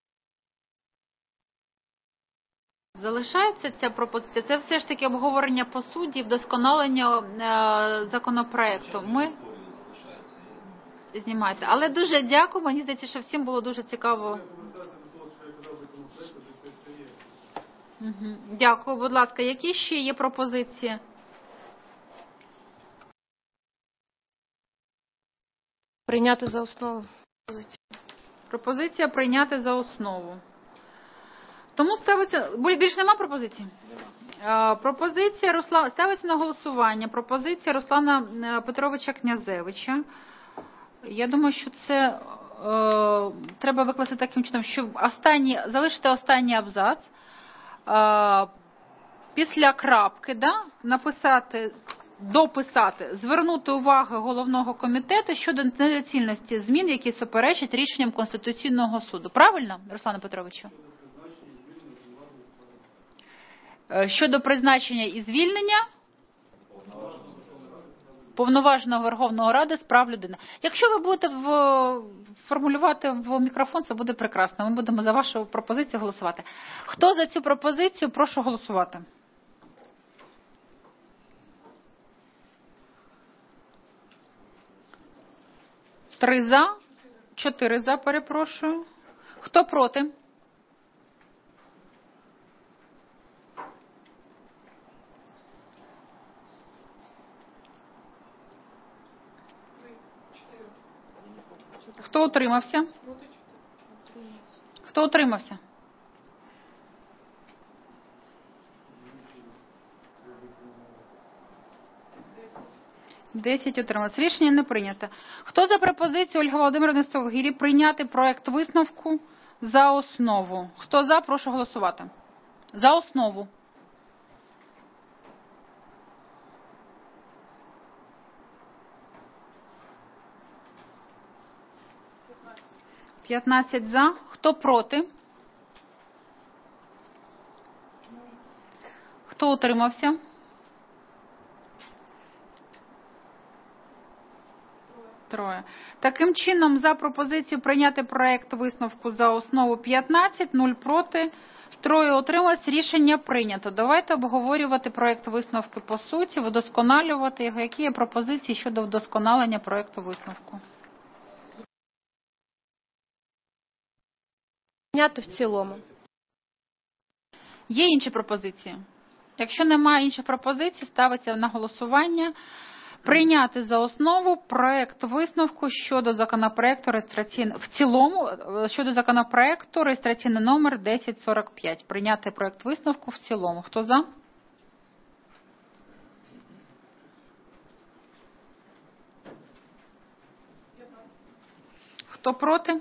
Залишається ця пропозиція? Це все ж таки обговорення по суті, вдосконалення е, законопроекту. Ми знімаєте. Але дуже дякую. Мені здається, що всім було дуже цікаво. Угу. Дякую, будь ласка. Які ще є пропозиції? Прийняти за основу. Пропозиція прийняти за основу. Тому ставиться... Більш нема пропозицій? Нема. Пропозиція Руслана... Ставиться на голосування. Пропозиція Руслана Петровича Князевича. Я думаю, що це е... треба викласти таким чином, що останні... залишити останній абзац. Е... Після крапки, да, написати, дописати, звернути увагу головного комітету щодо недоцільності змін, які суперечать рішенням Конституційного суду. Правильно, Руслане Петровичу? Щодо призначення і звільнення повноваженого Верховного Ради з прав людини. Якщо ви будете в, формулювати в мікрофон, це буде прекрасно. Ми будемо за вашу пропозицію голосувати. Хто за цю пропозицію, прошу голосувати. Три за, чотири за, перепрошую. Хто проти? Хто утримався? Хто утримався? Десять утрималось. Рішення не прийнято. Хто за пропозицію Ольги Володимирівни Совгирі прийняти проект висновку за основу? Хто за, прошу голосувати. За основу. п'ятнадцять за. Хто проти? Хто утримався? Троє. Таким чином, за пропозицію прийняти проект висновку за основу п'ятнадцять, нуль проти, троє утрималось, рішення прийнято. Давайте обговорювати проект висновки по суті, вдосконалювати його. Які є пропозиції щодо вдосконалення проекту висновку? Прийняти в цілому. Є інші пропозиції? Якщо немає інших пропозицій, ставиться на голосування прийняти за основу проект висновку щодо законопроекту реєстраційний в цілому щодо законопроекту реєстраційний номер десять сорок п'ять. Прийняти проект висновку в цілому. Хто за? Хто проти?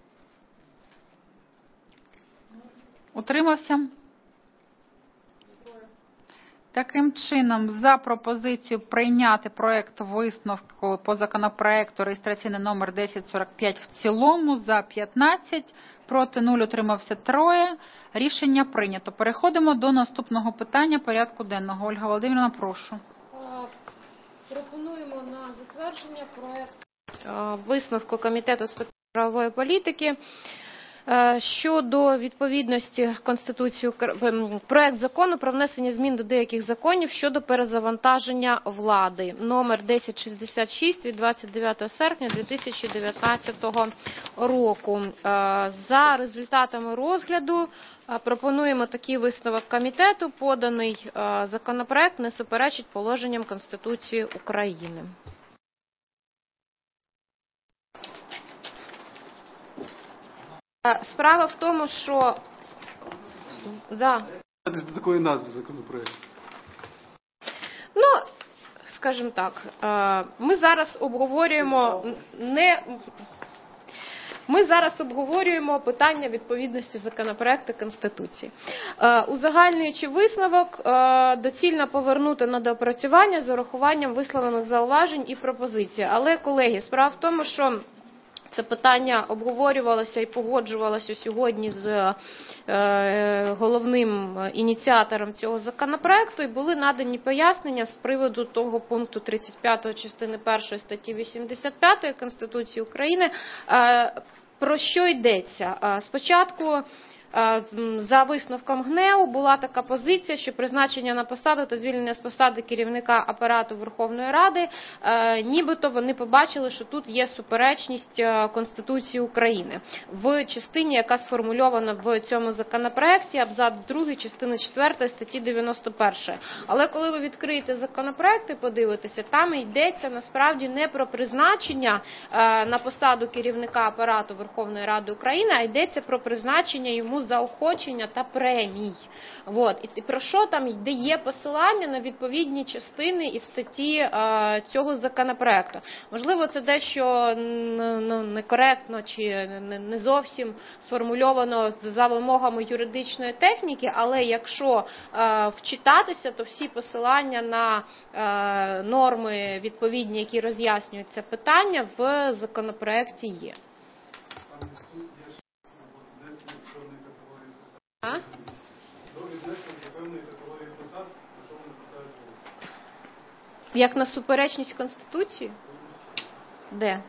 Утримався? Таким чином, за пропозицію прийняти проект висновку по законопроекту реєстраційний номер десять сорок п'ять в цілому, за п'ятнадцять, проти нуль, утримався троє. Рішення прийнято. Переходимо до наступного питання порядку денного. Ольга Володимирівна, прошу. Пропонуємо на затвердження проект висновку Комітету з питань правової політики щодо відповідності Конституції проект закону про внесення змін до деяких законів щодо перезавантаження влади, номер десять шістдесят шість від двадцять дев'ятого серпня дві тисячі дев'ятнадцятого року. За результатами розгляду пропонуємо такий висновок комітету. Поданий законопроект не суперечить положенням Конституції України. Справа в тому, що... Да. До такої назви законопроекту. Ну, скажімо так, ми зараз обговорюємо не... Ми зараз обговорюємо питання відповідності законопроекту Конституції. Узагальнюючи висновок, доцільно повернути на доопрацювання з урахуванням висловлених зауважень і пропозицій. Але, колеги, справа в тому, що це питання обговорювалося і погоджувалося сьогодні з е, головним ініціатором цього законопроекту, і були надані пояснення з приводу того пункту тридцять п'ятої частини першої статті вісімдесят п'ятої Конституції України. Е, про що йдеться? Е, спочатку за висновком ГНЕУ була така позиція, що призначення на посаду та звільнення з посади керівника апарату Верховної Ради, нібито вони побачили, що тут є суперечність Конституції України в частині, яка сформульована в цьому законопроекті, абзац другий, частини четвертої статті дев'яносто першої. Але коли ви відкриєте законопроект і подивитеся, там йдеться насправді не про призначення на посаду керівника апарату Верховної Ради України, а йдеться про призначення йому заохочення та премій. От. І про що там йде є посилання на відповідні частини і статті е, цього законопроекту. Можливо, це дещо ну, некоректно чи не зовсім сформульовано за вимогами юридичної техніки, але якщо е, вчитатися, то всі посилання на е, норми відповідні, які роз'яснюють це питання, в законопроекті є. А? Як на суперечність Конституції? Де?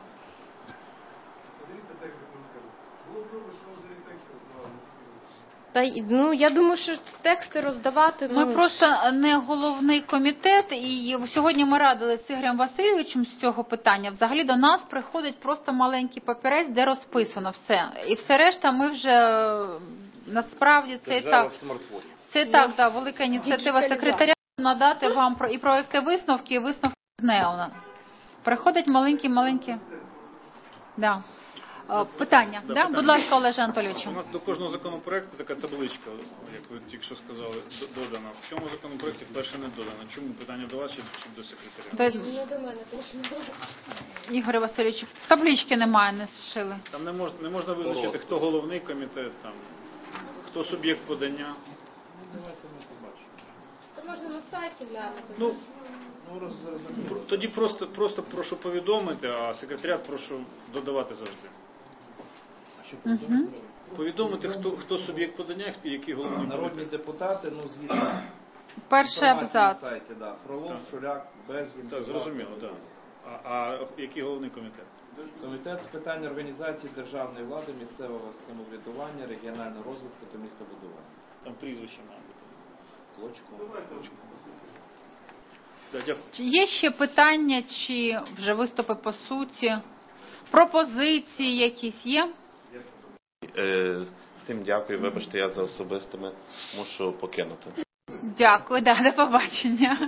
Та, ну, я думаю, що тексти роздавати... Ми ну, просто не головний комітет, і сьогодні ми радили з Ігорем Васильовичем з цього питання. Взагалі до нас приходить просто маленький папірець, де розписано все. І все решта ми вже, насправді, це і так, це і так, да, велика ініціатива секретаря надати вам про, і проекти висновки, і висновки ГНЕУ. Приходить маленький-маленький... Да. Е, Питання, Да, да? питання. Будь ласка, Олеже Анатолійовичу. У нас до кожного законопроекту така табличка, як ви тільки що сказали, д- додана. В цьому законопроекті вперше не додана. Чому? Питання до вас чи чи до секретаря? До- Не до мене точно. Ігорю Васильовичу, таблички немає, не зшили. Там не можна, не можна визначити, хто головний комітет, там, хто суб'єкт подання. Це можна на сайті глянути. Ну, пр- тоді просто, просто прошу повідомити, а секретаріат прошу додавати завжди. Угу. Повідомити, хто, хто суб'єкт подання і який головний Народні комітет. депутати, ну звісно, Перший інформація на абзац. сайті, да. Фролов, Так. Шуляк, Безгін. Так, зрозуміло, так. А, а який головний комітет? Комітет з питань організації державної влади, місцевого самоврядування, регіонального розвитку та містобудування. Там прізвище має бути. Клочко. Да, дякую. Чи є ще питання, чи вже виступи по суті? Пропозиції якісь є? Е, Всім дякую, вибачте, я за особистими мушу покинути. Дякую, да, до побачення.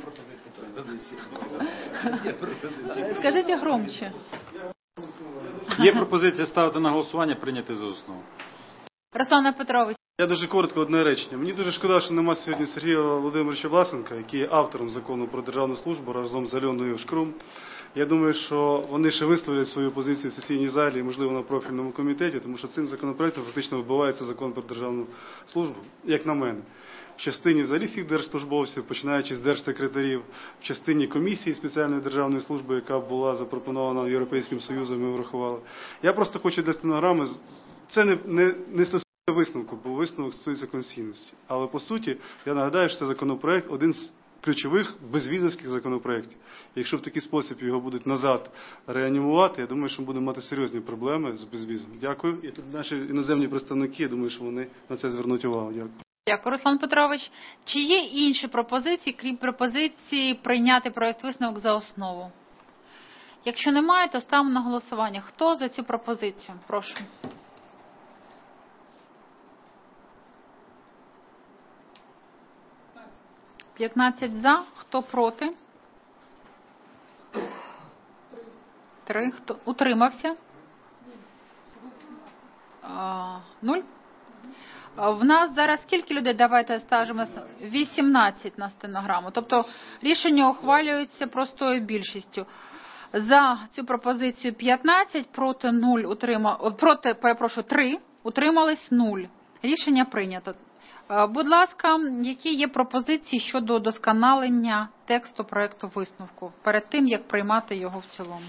Скажіть громче. Є пропозиція ставити на голосування, прийняти за основу. Руслан Петрович. Я дуже коротко одне речення. Мені дуже шкода, що нема сьогодні Сергія Володимировича Власенка, який є автором закону про державну службу разом з Альоною Шкрум. Я думаю, що вони ще висловлять свою позицію в сесійній залі і, можливо, на профільному комітеті, тому що цим законопроектом фактично вбивається закон про державну службу, як на мене. В частині взагалі всіх держслужбовців, починаючи з держсекретарів, в частині комісії спеціальної державної служби, яка була запропонована Європейським Союзом, ми врахували. Я просто хочу для стенограми, це не, не, не стосується висновку, бо висновок стосується конституційності. Але по суті, я нагадаю, що це законопроект один з ключових безвізовських законопроєктів. Якщо в такий спосіб його будуть назад реанімувати, я думаю, що ми будемо мати серйозні проблеми з безвізом. Дякую. І тут наші іноземні представники, я думаю, що вони на це звернуть увагу. Дякую. Дякую, Руслан Петрович. Чи є інші пропозиції, крім пропозиції прийняти проект висновок за основу? Якщо немає, то ставимо на голосування. Хто за цю пропозицію? Прошу. п'ятнадцять за. Хто проти? Три. Хто утримався? А, нуль. В нас зараз скільки людей? Давайте скажемо вісімнадцять на стенограму. Тобто рішення ухвалюється простою більшістю. За цю пропозицію п'ятнадцять, проти нуль, утрима... проти, перепрошую, три, утримались нуль. Рішення прийнято. Будь ласка, які є пропозиції щодо удосконалення тексту проекту висновку перед тим, як приймати його в цілому?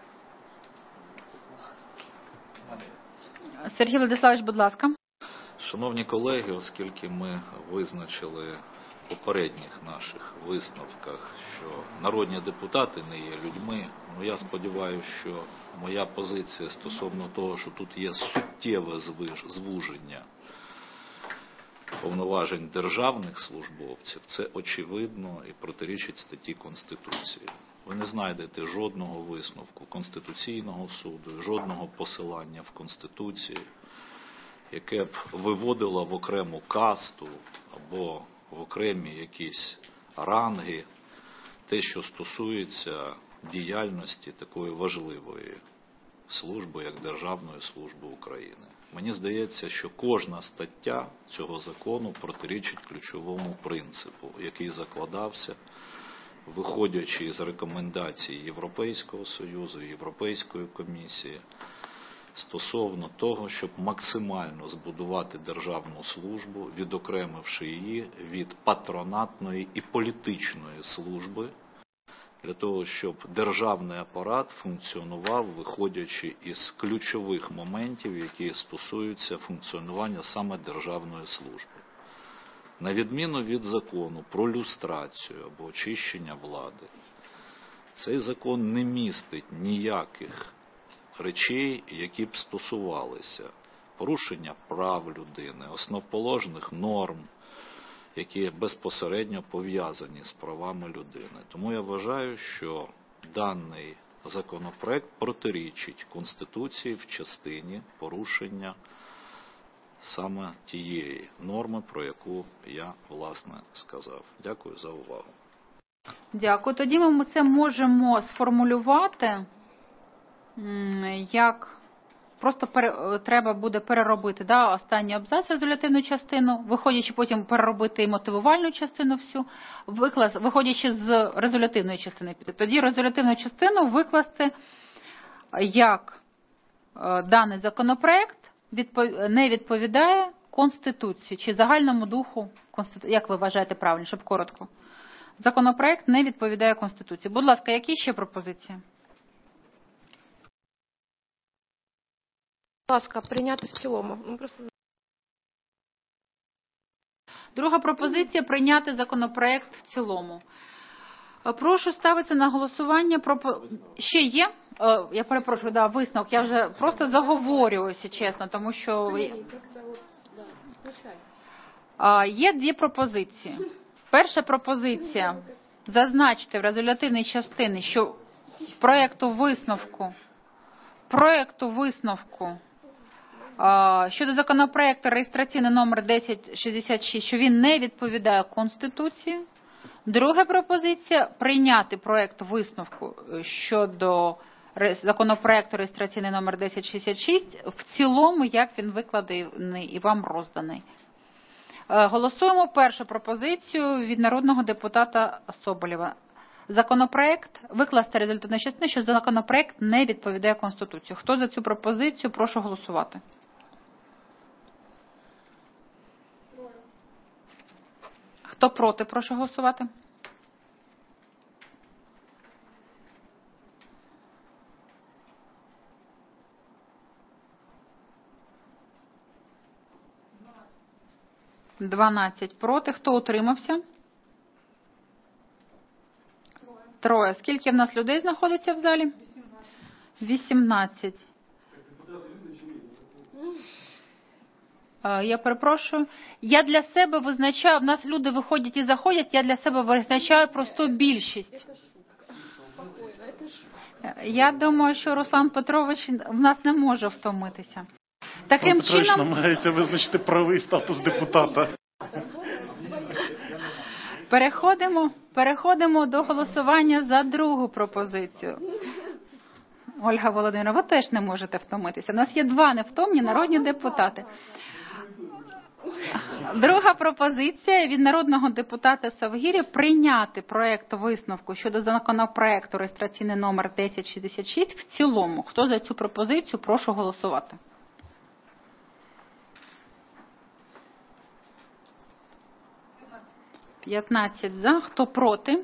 Сергій Владиславович, будь ласка. Шановні колеги, оскільки ми визначили в попередніх наших висновках, що народні депутати не є людьми, ну я сподіваюся, що моя позиція стосовно того, що тут є суттєве звуження повноважень державних службовців, це очевидно і протирічить статті Конституції. Ви не знайдете жодного висновку Конституційного суду, жодного посилання в Конституції, яке б виводило в окрему касту або в окремі якісь ранги те, що стосується діяльності такої важливої служби, як Державної служби України. Мені здається, що кожна стаття цього закону протирічить ключовому принципу, який закладався, виходячи із рекомендацій Європейського Союзу, Європейської комісії, стосовно того, щоб максимально збудувати державну службу, відокремивши її від патронатної і політичної служби, для того, щоб державний апарат функціонував, виходячи із ключових моментів, які стосуються функціонування саме державної служби. На відміну від закону про люстрацію або очищення влади, цей закон не містить ніяких речей, які б стосувалися порушення прав людини, основоположних норм, які безпосередньо пов'язані з правами людини. Тому я вважаю, що даний законопроект протирічить Конституції в частині порушення саме тієї норми, про яку я, власне, сказав. Дякую за увагу. Дякую. Тоді ми це можемо сформулювати як просто пере, треба буде переробити да, останній абзац, резолютивну частину, виходячи потім переробити і мотивувальну частину всю, виклас, виходячи з резолютивної частини піти. Тоді резолютивну частину викласти як е, даний законопроект відпов... не відповідає Конституції чи загальному духу Конституції. Як ви вважаєте правильно, щоб коротко? Законопроект не відповідає Конституції. Будь ласка, які ще пропозиції? Будь ласка, прийняти в цілому. Ну, просто... Друга пропозиція – прийняти законопроект в цілому. Прошу ставити на голосування. Пропо... Ще є? Я перепрошую, да, висновок. Я вже просто заговорююся, чесно, тому що... Є дві пропозиції. Перша пропозиція – зазначити в резолютивній частині, що проєкту висновку, проєкту висновку щодо законопроекту реєстраційний номер десять шістдесят шість, що він не відповідає Конституції. Друга пропозиція – прийняти проєкт висновку щодо законопроекту реєстраційний номер десять шістдесят шість в цілому, як він викладений і вам розданий. Голосуємо першу пропозицію від народного депутата Соболєва. Законопроект, викласти результативну частину, що законопроект не відповідає Конституції. Хто за цю пропозицію, прошу голосувати. Хто проти, прошу голосувати. дванадцять проти. Хто утримався? Троє. Скільки в нас людей знаходиться в залі? вісімнадцять. Я перепрошую. Я для себе визначаю, в нас люди виходять і заходять, я для себе визначаю просту більшість. Я думаю, що Руслан Петрович в нас не може втомитися. Таким Петрович чином... намагається визначити правий статус депутата. Переходимо, переходимо до голосування за другу пропозицію. Ольга Володимирівна, ви теж не можете втомитися. У нас є два невтомні народні депутати. Друга пропозиція від народного депутата Совгирі прийняти проєкт висновку щодо законопроекту реєстраційний номер десять шістдесят шість в цілому. Хто за цю пропозицію, прошу голосувати. п'ятнадцять за. Хто проти?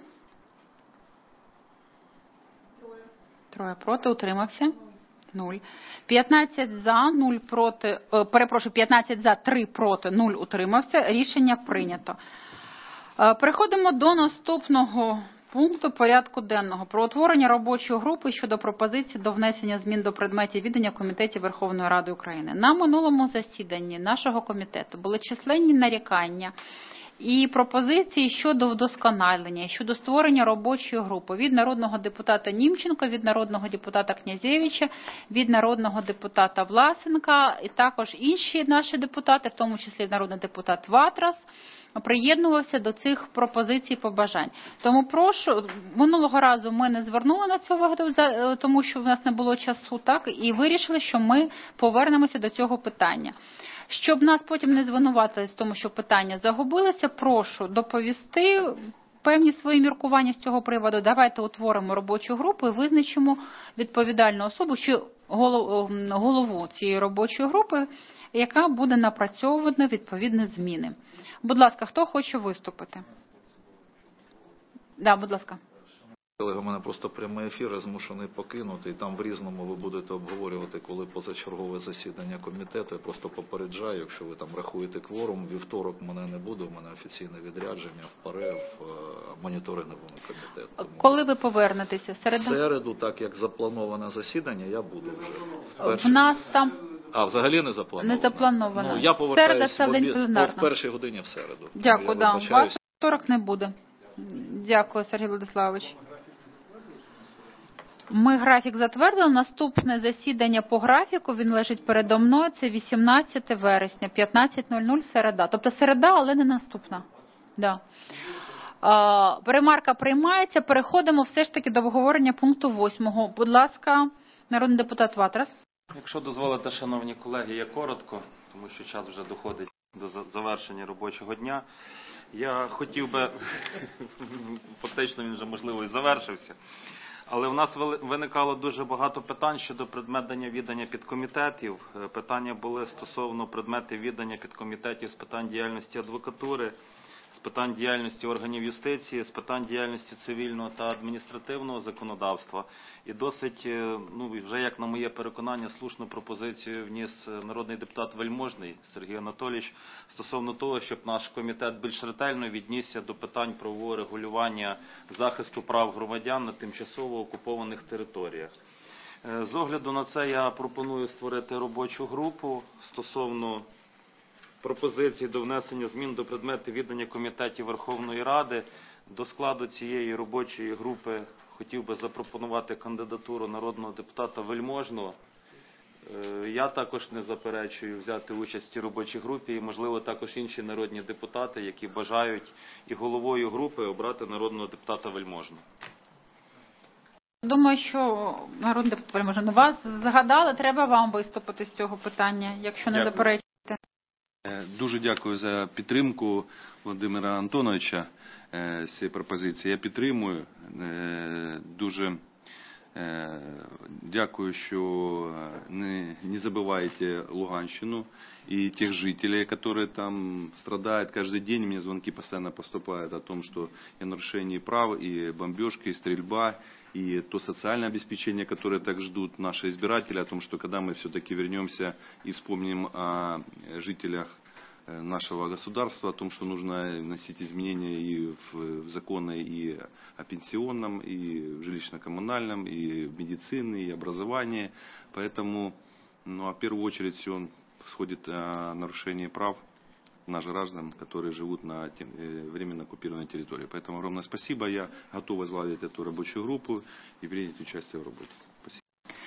Троє. Троє проти. Утримався? Нуль. п'ятнадцять за, нуль проти. О, перепрошую, п'ятнадцять за, три проти, нуль утримався. Рішення прийнято. Переходимо до наступного пункту порядку денного. Про утворення робочої групи щодо пропозицій до внесення змін до предметів відання Комітетів Верховної Ради України. На минулому засіданні нашого комітету були численні нарікання і пропозиції щодо вдосконалення, щодо створення робочої групи від народного депутата Німченко, від народного депутата Князевича, від народного депутата Власенка і також інші наші депутати, в тому числі народний депутат Ватрас, приєднувався до цих пропозицій і побажань. Тому прошу, минулого разу ми не звернули на цю увагу, тому що в нас не було часу, так, і вирішили, що ми повернемося до цього питання. Щоб нас потім не звинуватили з тому, що питання загубилося, прошу доповісти певні свої міркування з цього приводу. Давайте утворимо робочу групу і визначимо відповідальну особу, чи голову цієї робочої групи, яка буде напрацьовувати відповідні зміни. Будь ласка, хто хоче виступити? Да, будь ласка. Колеги, у мене просто прямий ефір, я змушений покинути, і там в різному ви будете обговорювати, коли позачергове засідання комітету. Я просто попереджаю, якщо ви там рахуєте кворум, вівторок мене не буде, у мене офіційне відрядження в ПАРЕ, в моніторинговому комітеті. Тому коли ви повернетеся? Середу? В середу, так як заплановане засідання, я буду вже. Вперше. В нас там... А, взагалі не заплановано? Не заплановано. Ну, я повертаюсь Середа, це день пленарний. в першій годині в середу. Дякую, да. Вас вівторок не буде. Дякую, Сергій Владиславович. Ми графік затвердили. Наступне засідання по графіку, він лежить передо мною, це вісімнадцяте вересня, п'ятнадцять нуль нуль, середа. Тобто середа, але не наступна. Да. А, ремарка приймається. Переходимо все ж таки до обговорення пункту восьмого. Будь ласка, народний депутат Ватрас. Якщо дозволите, шановні колеги, я коротко, тому що час вже доходить до завершення робочого дня. Я хотів би, фактично він вже, можливо, і завершився, але в нас виникало дуже багато питань щодо предмету відання підкомітетів. Питання були стосовно предметів відання підкомітетів з питань діяльності адвокатури, з питань діяльності органів юстиції, з питань діяльності цивільного та адміністративного законодавства. І досить, ну, вже як на моє переконання, слушну пропозицію вніс народний депутат Вельможний Сергій Анатолійович стосовно того, щоб наш комітет більш ретельно віднісся до питань правового регулювання захисту прав громадян на тимчасово окупованих територіях. З огляду на це я пропоную створити робочу групу стосовно пропозиції до внесення змін до предметів відання комітетів Верховної Ради. До складу цієї робочої групи хотів би запропонувати кандидатуру народного депутата Вельможного. Я також не заперечую взяти участь в цій робочій групі і, можливо, також інші народні депутати, які бажають і головою групи обрати народного депутата Вельможного. Думаю, що народний депутат Вельможний, вас згадали, треба вам виступити з цього питання, якщо не Дякую. заперечуєте. Дуже дякую за підтримку Володимира Антоновича з цієї пропозиції. Я підтримую. Дуже дякую, що не, не забываете Луганщину и тех жителей, которые там страдают каждый день. Мне звонки постоянно поступают о том, что и нарушение прав, и бомбежки, и стрельба, и то социальное обеспечение, которое так ждут наши избиратели, о том, что когда мы все-таки вернемся и вспомним о жителях нашего государства, о том, что нужно вносить изменения и в, в законы и о пенсионном, и в жилищно-коммунальном, и в медицине, и образовании. Поэтому, ну, а в первую очередь все сходит о нарушении прав наших граждан, которые живут на тем, временно оккупированной территории. Поэтому огромное спасибо. Я готов возглавить эту рабочую группу и принять участие в работе. Спасибо.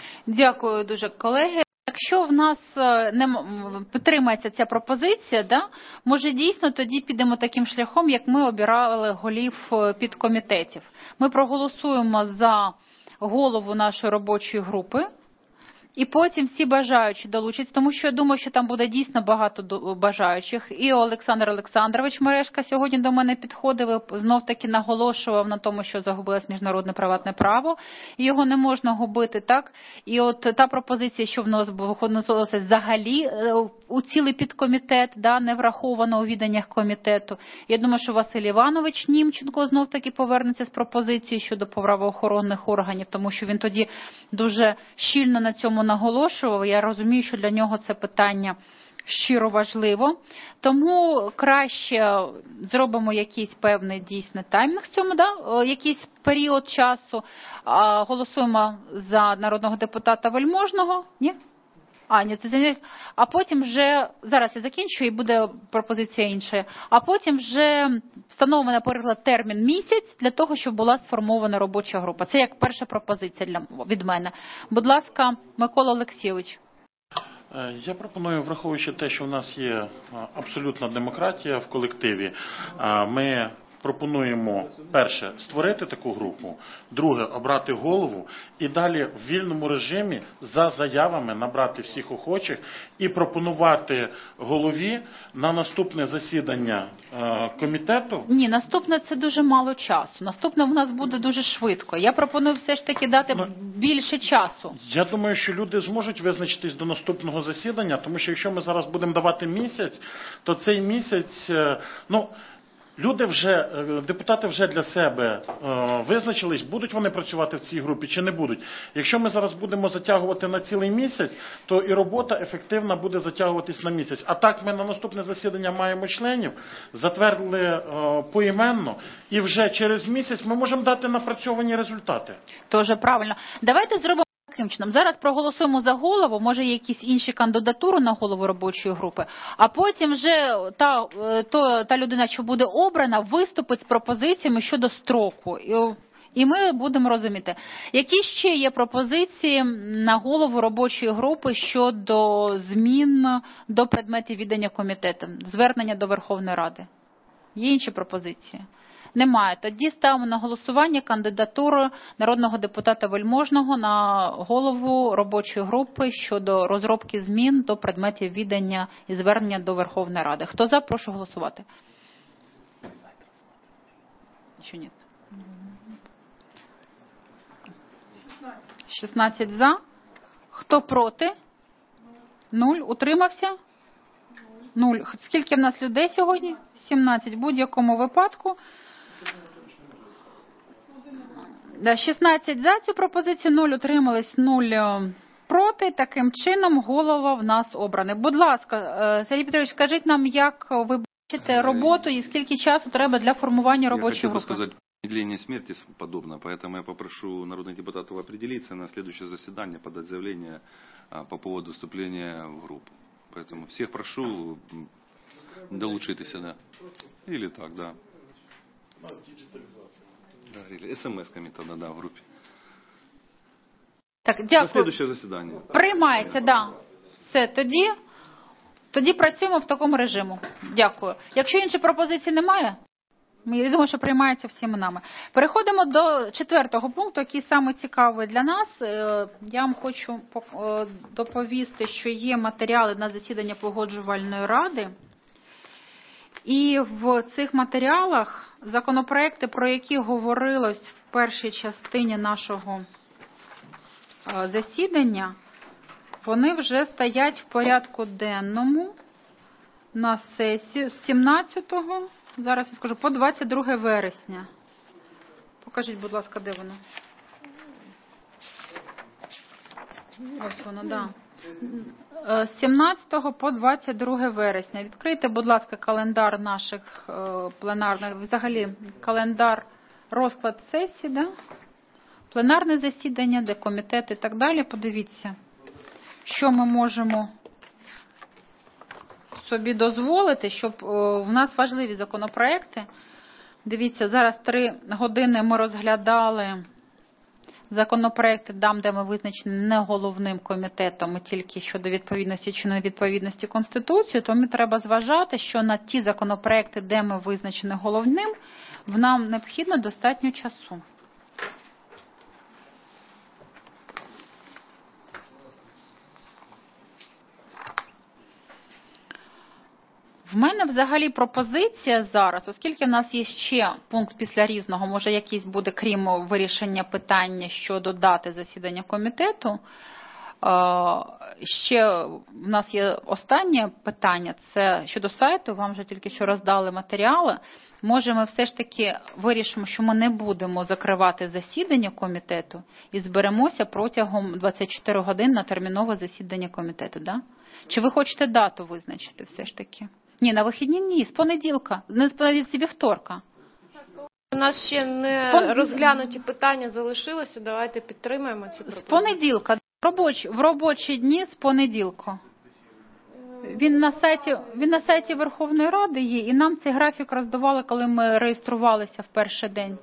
Дякую дуже, колеги. Якщо в нас не підтримається ця пропозиція, да, може дійсно тоді підемо таким шляхом, як ми обирали голів підкомітетів. Ми проголосуємо за голову нашої робочої групи, і потім всі бажаючі долучаться, тому що я думаю, що там буде дійсно багато бажаючих. І Олександр Олександрович Мережка сьогодні до мене підходив і знов-таки наголошував на тому, що загубилось міжнародне приватне право, і його не можна губити, так? І от та пропозиція, що в нас виходилося взагалі у цілий підкомітет, да, не враховано у відданнях комітету. Я думаю, що Василь Іванович Німченко знов-таки повернеться з пропозицією щодо правоохоронних органів, тому що він тоді дуже щільно на цьому наголошував. Я розумію, що для нього це питання щиро важливо. Тому краще зробимо якийсь певний дійсний таймінг в цьому, да? Якийсь період часу. Голосуємо за народного депутата Вельможного. Ні? А, ні, це а потім вже, зараз я закінчу і буде пропозиція інша, а потім вже встановимо, наприклад, термін місяць для того, щоб була сформована робоча група. Це як перша пропозиція для, від мене. Будь ласка, Микола Олексійович. Я пропоную, враховуючи те, що в нас є абсолютна демократія в колективі, ми пропонуємо, перше, створити таку групу, друге, обрати голову і далі в вільному режимі за заявами набрати всіх охочих і пропонувати голові на наступне засідання комітету. Ні, наступне це дуже мало часу. Наступне в нас буде дуже швидко. Я пропоную все ж таки дати ну, більше часу. Я думаю, що люди зможуть визначитись до наступного засідання, тому що якщо ми зараз будемо давати місяць, то цей місяць, ну, люди вже, депутати вже для себе е, визначились, будуть вони працювати в цій групі чи не будуть. Якщо ми зараз будемо затягувати на цілий місяць, то і робота ефективна буде затягуватись на місяць. А так ми на наступне засідання маємо членів, затвердили е, поіменно, і вже через місяць ми можемо дати напрацьовані результати. Тоже правильно. Давайте зробимо таким чином. Зараз проголосуємо за голову, може є якісь інші кандидатури на голову робочої групи, а потім вже та, то, та людина, що буде обрана, виступить з пропозиціями щодо строку. І, і ми будемо розуміти, які ще є пропозиції на голову робочої групи щодо змін до предметів відання комітету, звернення до Верховної Ради. Є інші пропозиції? Немає. Тоді ставимо на голосування кандидатуру народного депутата Вельможного на голову робочої групи щодо розробки змін до предметів відання і звернення до Верховної Ради. Хто за, прошу голосувати. Ще ні. шістнадцять за. Хто проти? Нуль. Утримався? Нуль. Скільки в нас людей сьогодні? сімнадцять. В будь-якому випадку. шістнадцять за цю пропозицію, нуль утримались, нуль проти. Таким чином голова в нас обраний. Будь ласка, Сергій Петрович, скажіть нам, як ви бачите роботу і скільки часу треба для формування робочої групи? Я хотел бы сказать, промедление смерти подобно, поэтому я попрошу народных депутатов определиться на следующее заседание, подать заявление по поводу вступления в группу. Поэтому всех прошу долучитися, да. Или так, да. Да, или смс-ками тогда, да, в группе. Так, дякую. На следующее заседание. Приймається, да. Все, тоді, тоді працюємо в такому режиму. Дякую. Якщо інших пропозицій немає, я думаю, що приймається всіма нами. Переходимо до четвертого пункту, який саме цікавий для нас. Я вам хочу доповісти, що є матеріали на засідання Погоджувальної ради. І в цих матеріалах законопроекти, про які говорилось в першій частині нашого засідання, вони вже стоять в порядку денному на сесію з сімнадцятого, зараз я скажу, по двадцять друге вересня. Покажіть, будь ласка, де воно? Ось воно, да. З сімнадцятого по двадцять друге вересня. Відкрийте, будь ласка, календар наших пленарних, взагалі календар, розклад сесій, да? Пленарне засідання, де комітет і так далі. Подивіться, що ми можемо собі дозволити, щоб в нас важливі законопроекти. Дивіться, зараз три години ми розглядали законопроекти, там, де ми визначені не головним комітетом, а тільки щодо відповідності чи невідповідності Конституції, то ми треба зважати, що на ті законопроекти, де ми визначені головним, в нам необхідно достатньо часу. В мене взагалі пропозиція зараз, оскільки в нас є ще пункт після різного, може якийсь буде, крім вирішення питання щодо дати засідання комітету, ще в нас є останнє питання, це щодо сайту, вам вже тільки що роздали матеріали. Може ми все ж таки вирішимо, що ми не будемо закривати засідання комітету і зберемося протягом двадцяти чотирьох годин на термінове засідання комітету, да? Чи ви хочете дату визначити все ж таки? Ні, на вихідні ні, з понеділка, не з понеділка, вівторка. У нас ще не Пон... розглянуті питання залишилося, давайте підтримаємо ці пропозиції. З понеділка, в робочі, в робочі дні з понеділка. Він на сайті, він на сайті Верховної Ради є, і нам цей графік роздавали, коли ми реєструвалися в перший день.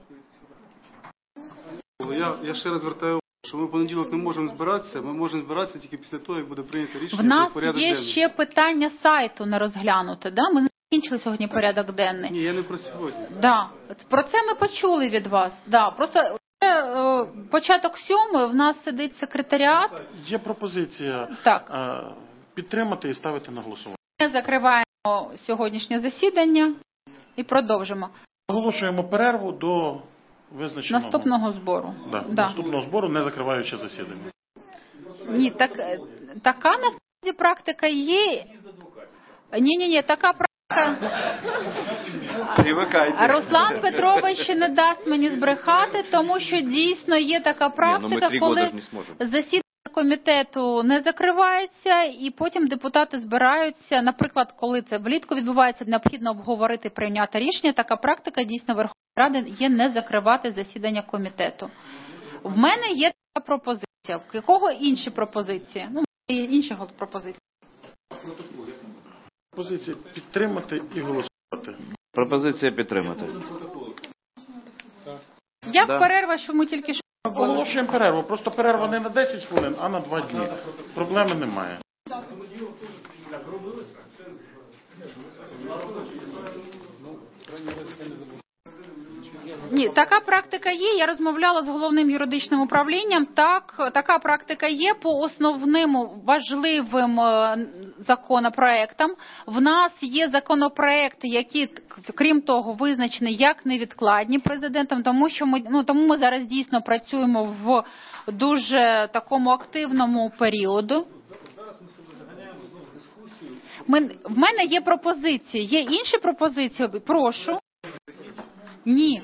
Я, я ще раз звертаю, що ми в понеділок не можемо збиратися, ми можемо збиратися тільки після того, як буде прийнято рішення. В нас порядок є денний. ще питання сайту не розглянути, да? Ми не закінчили сьогодні порядок денний. Ні, я не про сьогодні. Да. Про це ми почули від вас. Да. Просто е, початок сьомої, в нас сидить секретаріат. Є пропозиція так. е, підтримати і ставити на голосування. Ми закриваємо сьогоднішнє засідання і продовжимо. Оголошуємо перерву до визначеного наступного збору. Да, да. Наступного збору, не закриваючи засідання. Ні, так, така насправді практика є. Ні-ні-ні, така практика. Привикайте. Руслан Петрович не дасть мені збрехати, тому що дійсно є така практика, Ні, ну коли засідання комітету не закривається, і потім депутати збираються. Наприклад, коли це влітку відбувається, необхідно обговорити, прийняти рішення. Така практика дійсно Верховної Ради є не закривати засідання комітету. В мене є така пропозиція. В якого інші пропозиції? Ну, є інші пропозиції. Пропозиція підтримати і голосувати. Пропозиція підтримати. Як да. перерва, що ми тільки що робили? Оголошуємо перерву. Просто перерва не на десять хвилин, а на два дні. Проблеми немає. Ні, така практика є. Я розмовляла з головним юридичним управлінням. Так, така практика є по основним важливим е, законопроектам. В нас є законопроекти, які, крім того, визначені як невідкладні президентом, тому що ми, ну, тому ми зараз дійсно працюємо в дуже такому активному періоду. Ми, в мене є пропозиції. Є інші пропозиції? Прошу. Ні.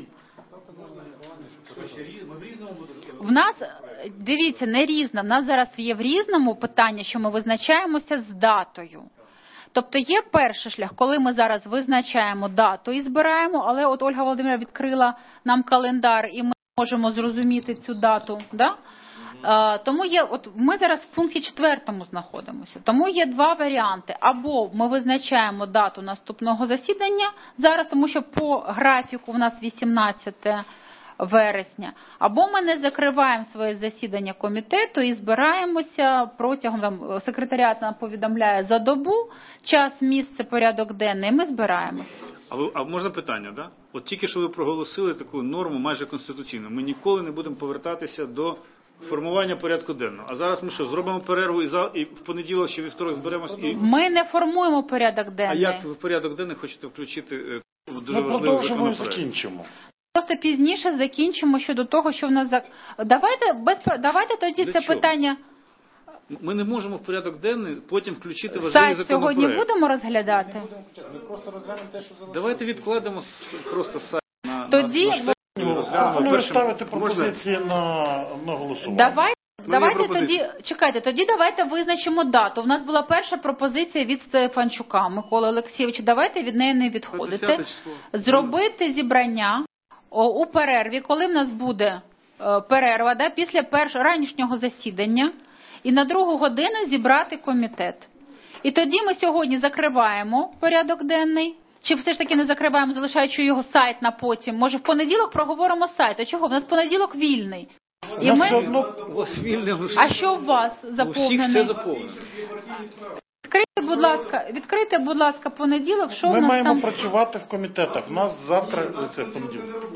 В нас, дивіться, не різно. В нас зараз є в різному питання, що ми визначаємося з датою. Тобто є перший шлях, коли ми зараз визначаємо дату і збираємо, але от Ольга Володимирівна відкрила нам календар, і ми можемо зрозуміти цю дату. Да? Uh, тому є, от ми зараз в пункті четвертому знаходимося. Тому є два варіанти. Або ми визначаємо дату наступного засідання зараз, тому що по графіку в нас вісімнадцяте вересня. Або ми не закриваємо своє засідання комітету і збираємося протягом, там, секретаріат нам повідомляє за добу, час, місце, порядок денний, і ми збираємося. А, ви, а можна питання, да? От тільки що ви проголосили таку норму майже конституційну. Ми ніколи не будемо повертатися до формування порядку денного. А зараз ми що, зробимо перерву і, за, і в понеділок чи вівторок зберемось? І... Ми не формуємо порядок денний. А як ви в порядок денний хочете включити е, дуже Ми важливий продовжимо і законопроект? закінчимо. Просто пізніше закінчимо щодо того, що в нас... За... Давайте, без... Давайте тоді Для це чого? питання... Ми не можемо в порядок денний потім включити важливий Сайт законопроект. сьогодні будемо розглядати? Давайте відкладемо с- просто сайт на... Тоді... на, на Пропоную ставити пропозиції на, на голосування. Давайте, давайте пропозиція. тоді, чекайте, тоді давайте визначимо дату. У нас була перша пропозиція від Стефанчука Миколи Олексійовича. Давайте від неї не відходити. десяте число. Зробити зібрання о, у перерві, коли в нас буде е, перерва, да, після першого ранішнього засідання, і на другу годину зібрати комітет. І тоді ми сьогодні закриваємо порядок денний. Чи все ж таки не закриваємо, залишаючи його сайт на потім? Може, в понеділок проговоримо сайт? А чого? В нас понеділок вільний. І ми... одно... А що у вас У всіх заповнений? все заповнено. Відкрийте, будь ласка, відкрийте, будь ласка, понеділок, що Ми в нас маємо там... працювати в комітетах. У нас завтра це понеділок.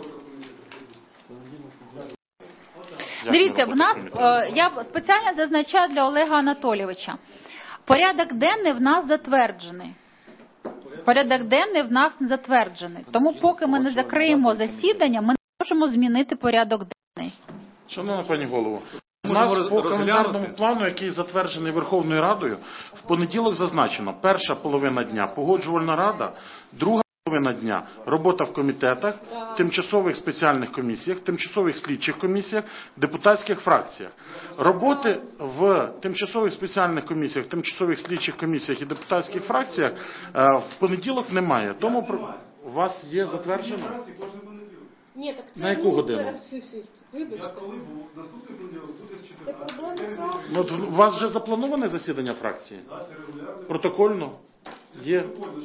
Дивіться, в нас, е, я спеціально зазначаю для Олега Анатолійовича. Порядок денний в нас затверджений. Порядок денний в нас не затверджений. Тому поки ми не закриємо засідання, ми не можемо змінити порядок денний. Шановна пані голово, у Можемо нас роз- по розглянути. календарному плану, який затверджений Верховною Радою, в понеділок зазначено перша половина дня погоджувальна рада, друга половина дня робота в комітетах, тимчасових спеціальних комісіях, тимчасових слідчих комісіях, депутатських фракціях. Роботи в тимчасових спеціальних комісіях, тимчасових слідчих комісіях і депутатських фракціях е, в понеділок немає. Тому про- у вас є затверджено? Ні, так це На яку годину? Вибачте. Це проблемна справа. Ну, от у вас вже заплановане засідання фракції? Протокольно? Є.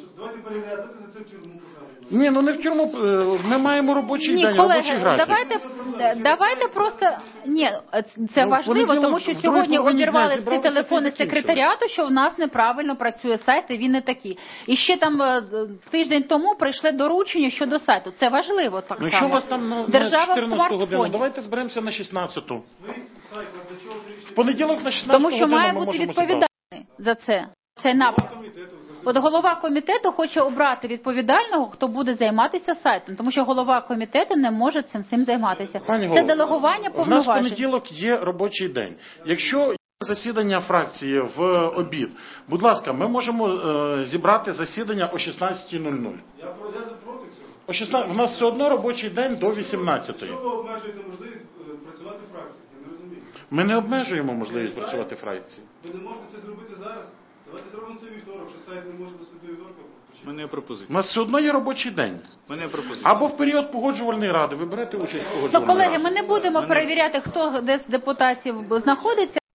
Ні, ну не в тюрму. е, Ми маємо робочий Ні, день, робочий колеги, графік. давайте, давайте просто... Ні, це Ну, важливо, понеділок, тому що в другій сьогодні половині дня обірвали всі зібралися, телефони закінчили. секретаріату, що в нас неправильно працює сайт, і він не такий. І ще там е, тиждень тому прийшли доручення щодо сайту. Це важливо, так Ну, якщо само. у вас там на, на Держава в чотирнадцяту годину, смартфоні. давайте зберемося на шістнадцяту. В понеділок на шістнадцяту Тому що годину має ми бути можемо відповідальний за це. Цей напрям. От голова комітету хоче обрати відповідального, хто буде займатися сайтом, тому що голова комітету не може цим цим займатися. Пані Це голово, делегування У нас в повноважень. понеділок є робочий день. Якщо є засідання фракції в обід, будь ласка, ми можемо е, зібрати засідання о шістнадцятій нуль нуль. Я проти цього. О шістнадцятій, у нас все одно робочий день до вісімнадцятої. Що ви обмежуєте можливість е, працювати в фракції? Я не розумію. Ми не обмежуємо можливість працювати в фракції. Ви не можете це зробити зараз? Давайте зробимо це вівторок, що сайт не може до суду вівторка. У мене є У пропозиція. нас все одно є робочий день. У мене є пропозиція. Або в період погоджувальної ради. Ви берете участь в Ну, погоджувальній колеги, раді. ми не будемо перевіряти, хто де з депутатів знаходиться.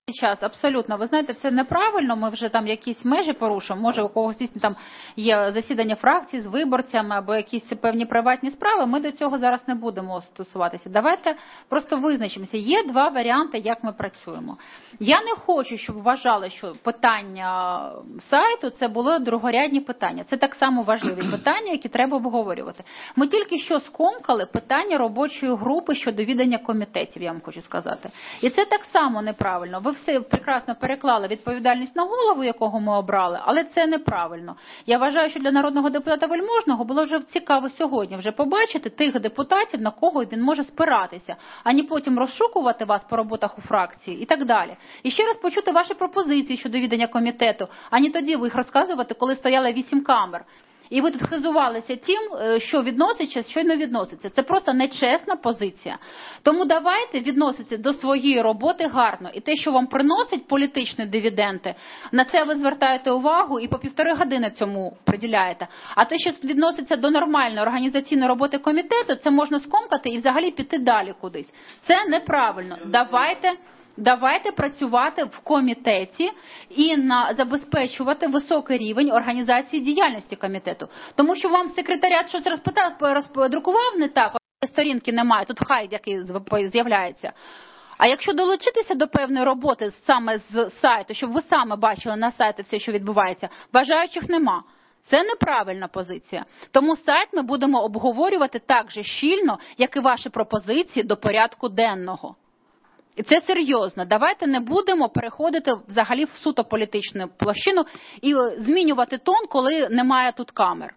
час, абсолютно. Ви знаєте, це неправильно, ми вже там якісь межі порушимо, може у когось дійсно там є засідання фракцій з виборцями або якісь певні приватні справи, ми до цього зараз не будемо стосуватися. Давайте просто визначимося. Є два варіанти, як ми працюємо. Я не хочу, щоб вважали, що питання сайту це були другорядні питання. Це так само важливі питання, які треба обговорювати. Ми тільки що скомкали питання робочої групи щодо відання комітетів, я вам хочу сказати. І це так само неправильно. Ви все прекрасно переклали відповідальність на голову, якого ми обрали, але це неправильно. Я вважаю, що для народного депутата Вельможного було вже цікаво сьогодні вже побачити тих депутатів, на кого він може спиратися, а не потім розшукувати вас по роботах у фракції і так далі. І ще раз почути ваші пропозиції щодо відання комітету, а не тоді ви їх розказувати, коли стояли вісім камер. І ви тут хизувалися тим, що відноситься, що не відноситься. Це просто нечесна позиція. Тому давайте відноситися до своєї роботи гарно. І те, що вам приносить політичні дивіденди, на це ви звертаєте увагу і по півтори години цьому приділяєте. А те, що відноситься до нормальної організаційної роботи комітету, це можна скомкати і взагалі піти далі кудись. Це неправильно. Давайте... Давайте працювати в комітеті і на, забезпечувати високий рівень організації діяльності комітету. Тому що вам секретаріат щось розпитав, роздрукував не так, сторінки немає, тут хай який з'являється. А якщо долучитися до певної роботи саме з сайту, щоб ви саме бачили на сайті все, що відбувається, бажаючих нема. Це неправильна позиція. Тому сайт ми будемо обговорювати так же щільно, як і ваші пропозиції до порядку денного. І це серйозно. Давайте не будемо переходити взагалі в суто політичну площину і змінювати тон, коли немає тут камер.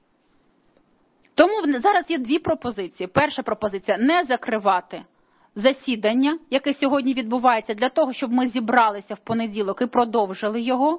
Тому зараз є дві пропозиції. Перша пропозиція – не закривати засідання, яке сьогодні відбувається, для того, щоб ми зібралися в понеділок і продовжили його.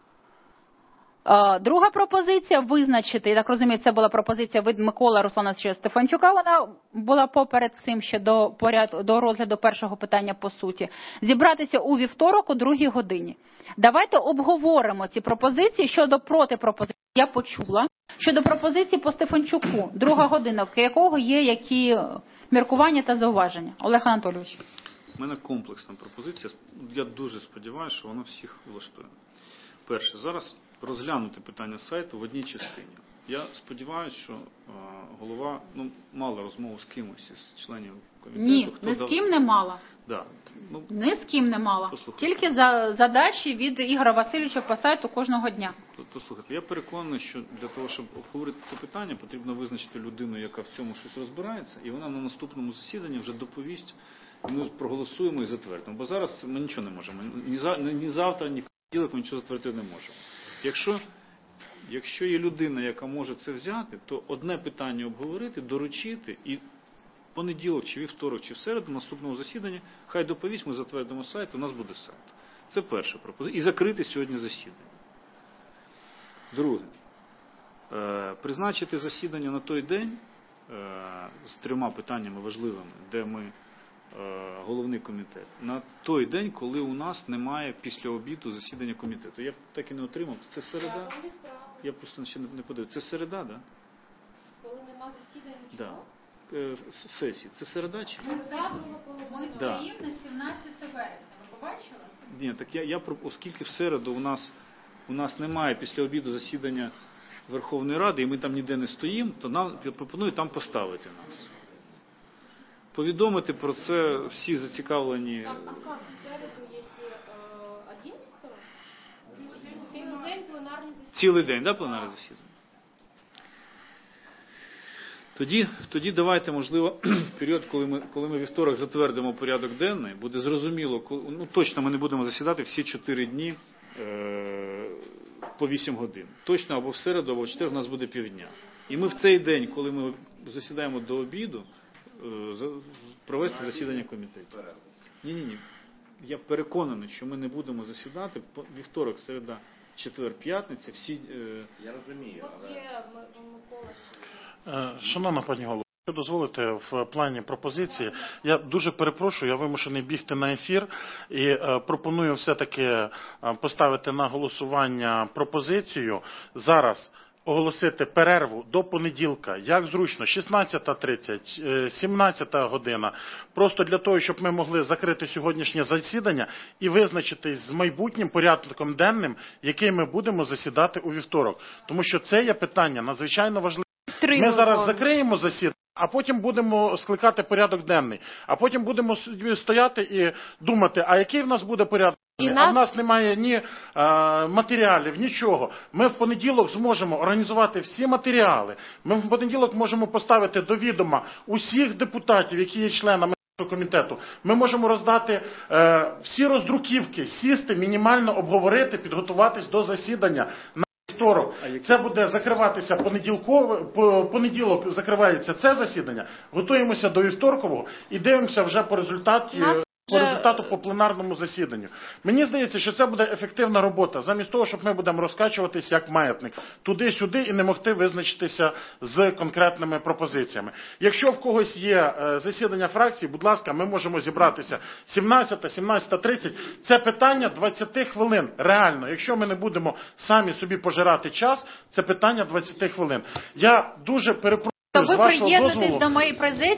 Друга пропозиція – визначити, я так розумію, це була пропозиція від Миколи Руслановича Стефанчука, вона була поперед цим ще до, поряд, до розгляду першого питання по суті, зібратися у вівторок о другій годині. Давайте обговоримо ці пропозиції щодо протипропозиції. Я почула, щодо пропозиції по Стефанчуку, друга година, в якого є які міркування та зауваження. Олег Анатолійович. У мене комплексна пропозиція. Я дуже сподіваюся, що вона всіх влаштує. Перше, зараз розглянути питання сайту в одній частині. Я сподіваюся, що а, голова ну, мала розмову з кимось із членів комітету. Ні, хто ні дав... з ким не мала. Да. Ну, ні з ким не мала. Послухайте. Тільки за задачі від Ігоря Васильовича по сайту кожного дня. Послухайте, я переконаний, що для того, щоб обговорити це питання, потрібно визначити людину, яка в цьому щось розбирається, і вона на наступному засіданні вже доповість, і ми проголосуємо і затвердимо. Бо зараз ми нічого не можемо. Ні, за, ні завтра, ні понеділок ми нічого затвердити не можемо. Якщо, якщо є людина, яка може це взяти, то одне питання обговорити, доручити і понеділок, чи вівторок, чи в середу, на наступному засіданні, хай доповість, ми затвердимо сайт, у нас буде сайт. Це перша пропозиція. І закрити сьогодні засідання. Друге. Е, призначити засідання на той день е, з трьома питаннями важливими, де ми е, головний комітет, на той день, коли у нас немає після обіду засідання комітету. Я так і не отримав. Це середа? Я просто ще не подивився. Це середа, так? Да? Коли нема засідання, да. Е, сесії. Це середа чи? Середа, ми да. стоїмо на сімнадцяте вересня. Ви побачили? Ні, так я, я оскільки в середу у нас у нас немає після обіду засідання Верховної Ради, і ми там ніде не стоїмо, то нам я пропоную там поставити нас. Повідомити про це всі зацікавлені. А как в середу, якщо одинадцятого? Цілий день пленарне засідання. Цілий день, да, пленарне засідання? Тоді, тоді давайте, можливо, період, коли ми, коли ми вівторок затвердимо порядок денний, буде зрозуміло, ну точно ми не будемо засідати всі чотири дні е, по вісім годин. Точно або в середу, або в четвер у нас буде півдня. І ми в цей день, коли ми засідаємо до обіду, е, провести засідання комітету. Ні-ні-ні. Я переконаний, що ми не будемо засідати по вівторок, середа, четвер, п'ятниця, всі... Е... Я розумію, але... Шановна пані голово, якщо дозволите, в плані пропозиції, я дуже перепрошую, я вимушений бігти на ефір і е, пропоную все-таки поставити на голосування пропозицію зараз оголосити перерву до понеділка, як зручно, шістнадцята тридцять, сімнадцята година, просто для того, щоб ми могли закрити сьогоднішнє засідання і визначитись з майбутнім порядком денним, який ми будемо засідати у вівторок. Тому що це є питання надзвичайно важливе. Ми зараз закриємо засідання, а потім будемо скликати порядок денний. А потім будемо стояти і думати, а який в нас буде порядок денний? А в нас немає ні а, матеріалів, нічого. Ми в понеділок зможемо організувати всі матеріали. Ми в понеділок можемо поставити до відома усіх депутатів, які є членами комітету. Ми можемо роздати е, всі роздруківки, сісти, мінімально обговорити, підготуватись до засідання. Вівторок. Це буде закриватися понеділково, понеділок закривається це засідання, готуємося до вівторкового і дивимося вже по результаті, по результату по пленарному засіданню. Мені здається, що це буде ефективна робота, замість того, щоб ми будемо розкачуватись як маятник туди-сюди і не могти визначитися з конкретними пропозиціями. Якщо в когось є засідання фракції, будь ласка, ми можемо зібратися сімнадцята, сімнадцята тридцять. Це питання двадцять хвилин. Реально, якщо ми не будемо самі собі пожирати час, це питання двадцять хвилин. Я дуже перепрошую. То ви приєднуєтесь до моєї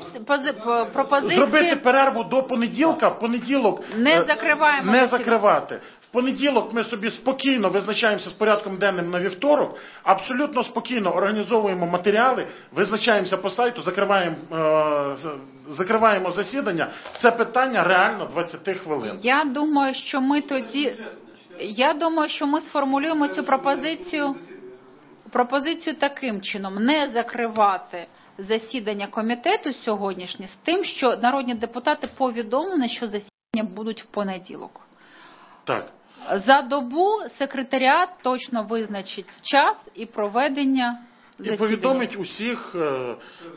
пропозиції. Зробити перерву до понеділка, в понеділок не закриваємо. Не закривати. В понеділок ми собі спокійно визначаємося з порядком денним на вівторок, абсолютно спокійно організовуємо матеріали, визначаємося по сайту, закриваємо, е, закриваємо засідання. Це питання реально двадцять хвилин. Я думаю, що ми тоді, я думаю, що ми сформулюємо цю пропозицію Пропозицію таким чином: не закривати засідання комітету сьогоднішнє з тим, що народні депутати повідомлені, що засідання будуть в понеділок. Так. За добу секретаріат точно визначить час і проведення засідання. І повідомить усіх... Е,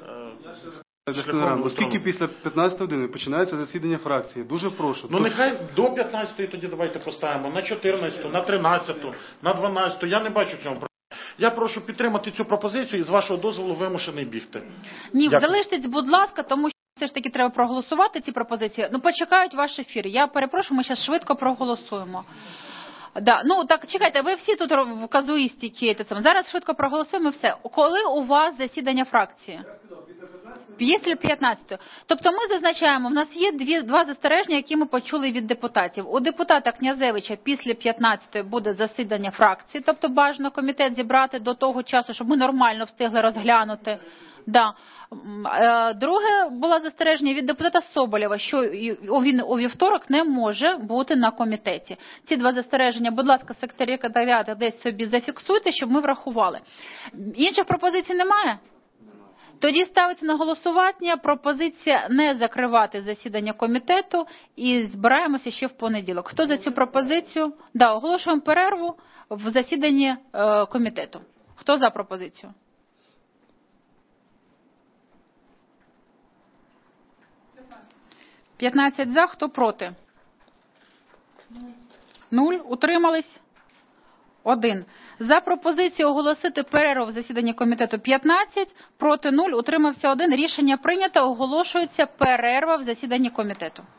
е, Оскільки після п'ятнадцятої години починається засідання фракції, дуже прошу. Ну нехай до п'ятнадцятої тоді давайте поставимо, на чотирнадцяту, на тринадцяту, на дванадцяту. Я не бачу в цьому проблеми. Я прошу підтримати цю пропозицію і з вашого дозволу вимушений бігти. Ні, залиштесь, будь ласка, тому що все ж таки треба проголосувати ці пропозиції. Ну, почекають ваш ефір. Я перепрошую, ми зараз швидко проголосуємо. Да, ну так, чекайте, ви всі тут в казуїстіки. Зараз швидко проголосуємо і все. Коли у вас засідання фракції? Після п'ятнадцятої. Тобто ми зазначаємо, в нас є дві, два застереження, які ми почули від депутатів. У депутата Князевича після п'ятнадцятої буде засідання фракції, тобто бажано комітет зібрати до того часу, щоб ми нормально встигли розглянути. Да. Друге було застереження від депутата Соболєва, що він у вівторок не може бути на комітеті. Ці два застереження, будь ласка, секретаріат десь собі зафіксуйте, щоб ми врахували. Інших пропозицій немає? Тоді ставиться на голосування пропозиція не закривати засідання комітету і збираємося ще в понеділок. Хто за цю пропозицію? Да, оголошуємо перерву в засіданні е, комітету. Хто за пропозицію? п'ятнадцять за, хто проти? Нуль. Утримались? Один. За пропозицію оголосити перерву в засіданні комітету п'ятнадцять, проти нуль, утримався один. Рішення прийнято, оголошується перерва в засіданні комітету.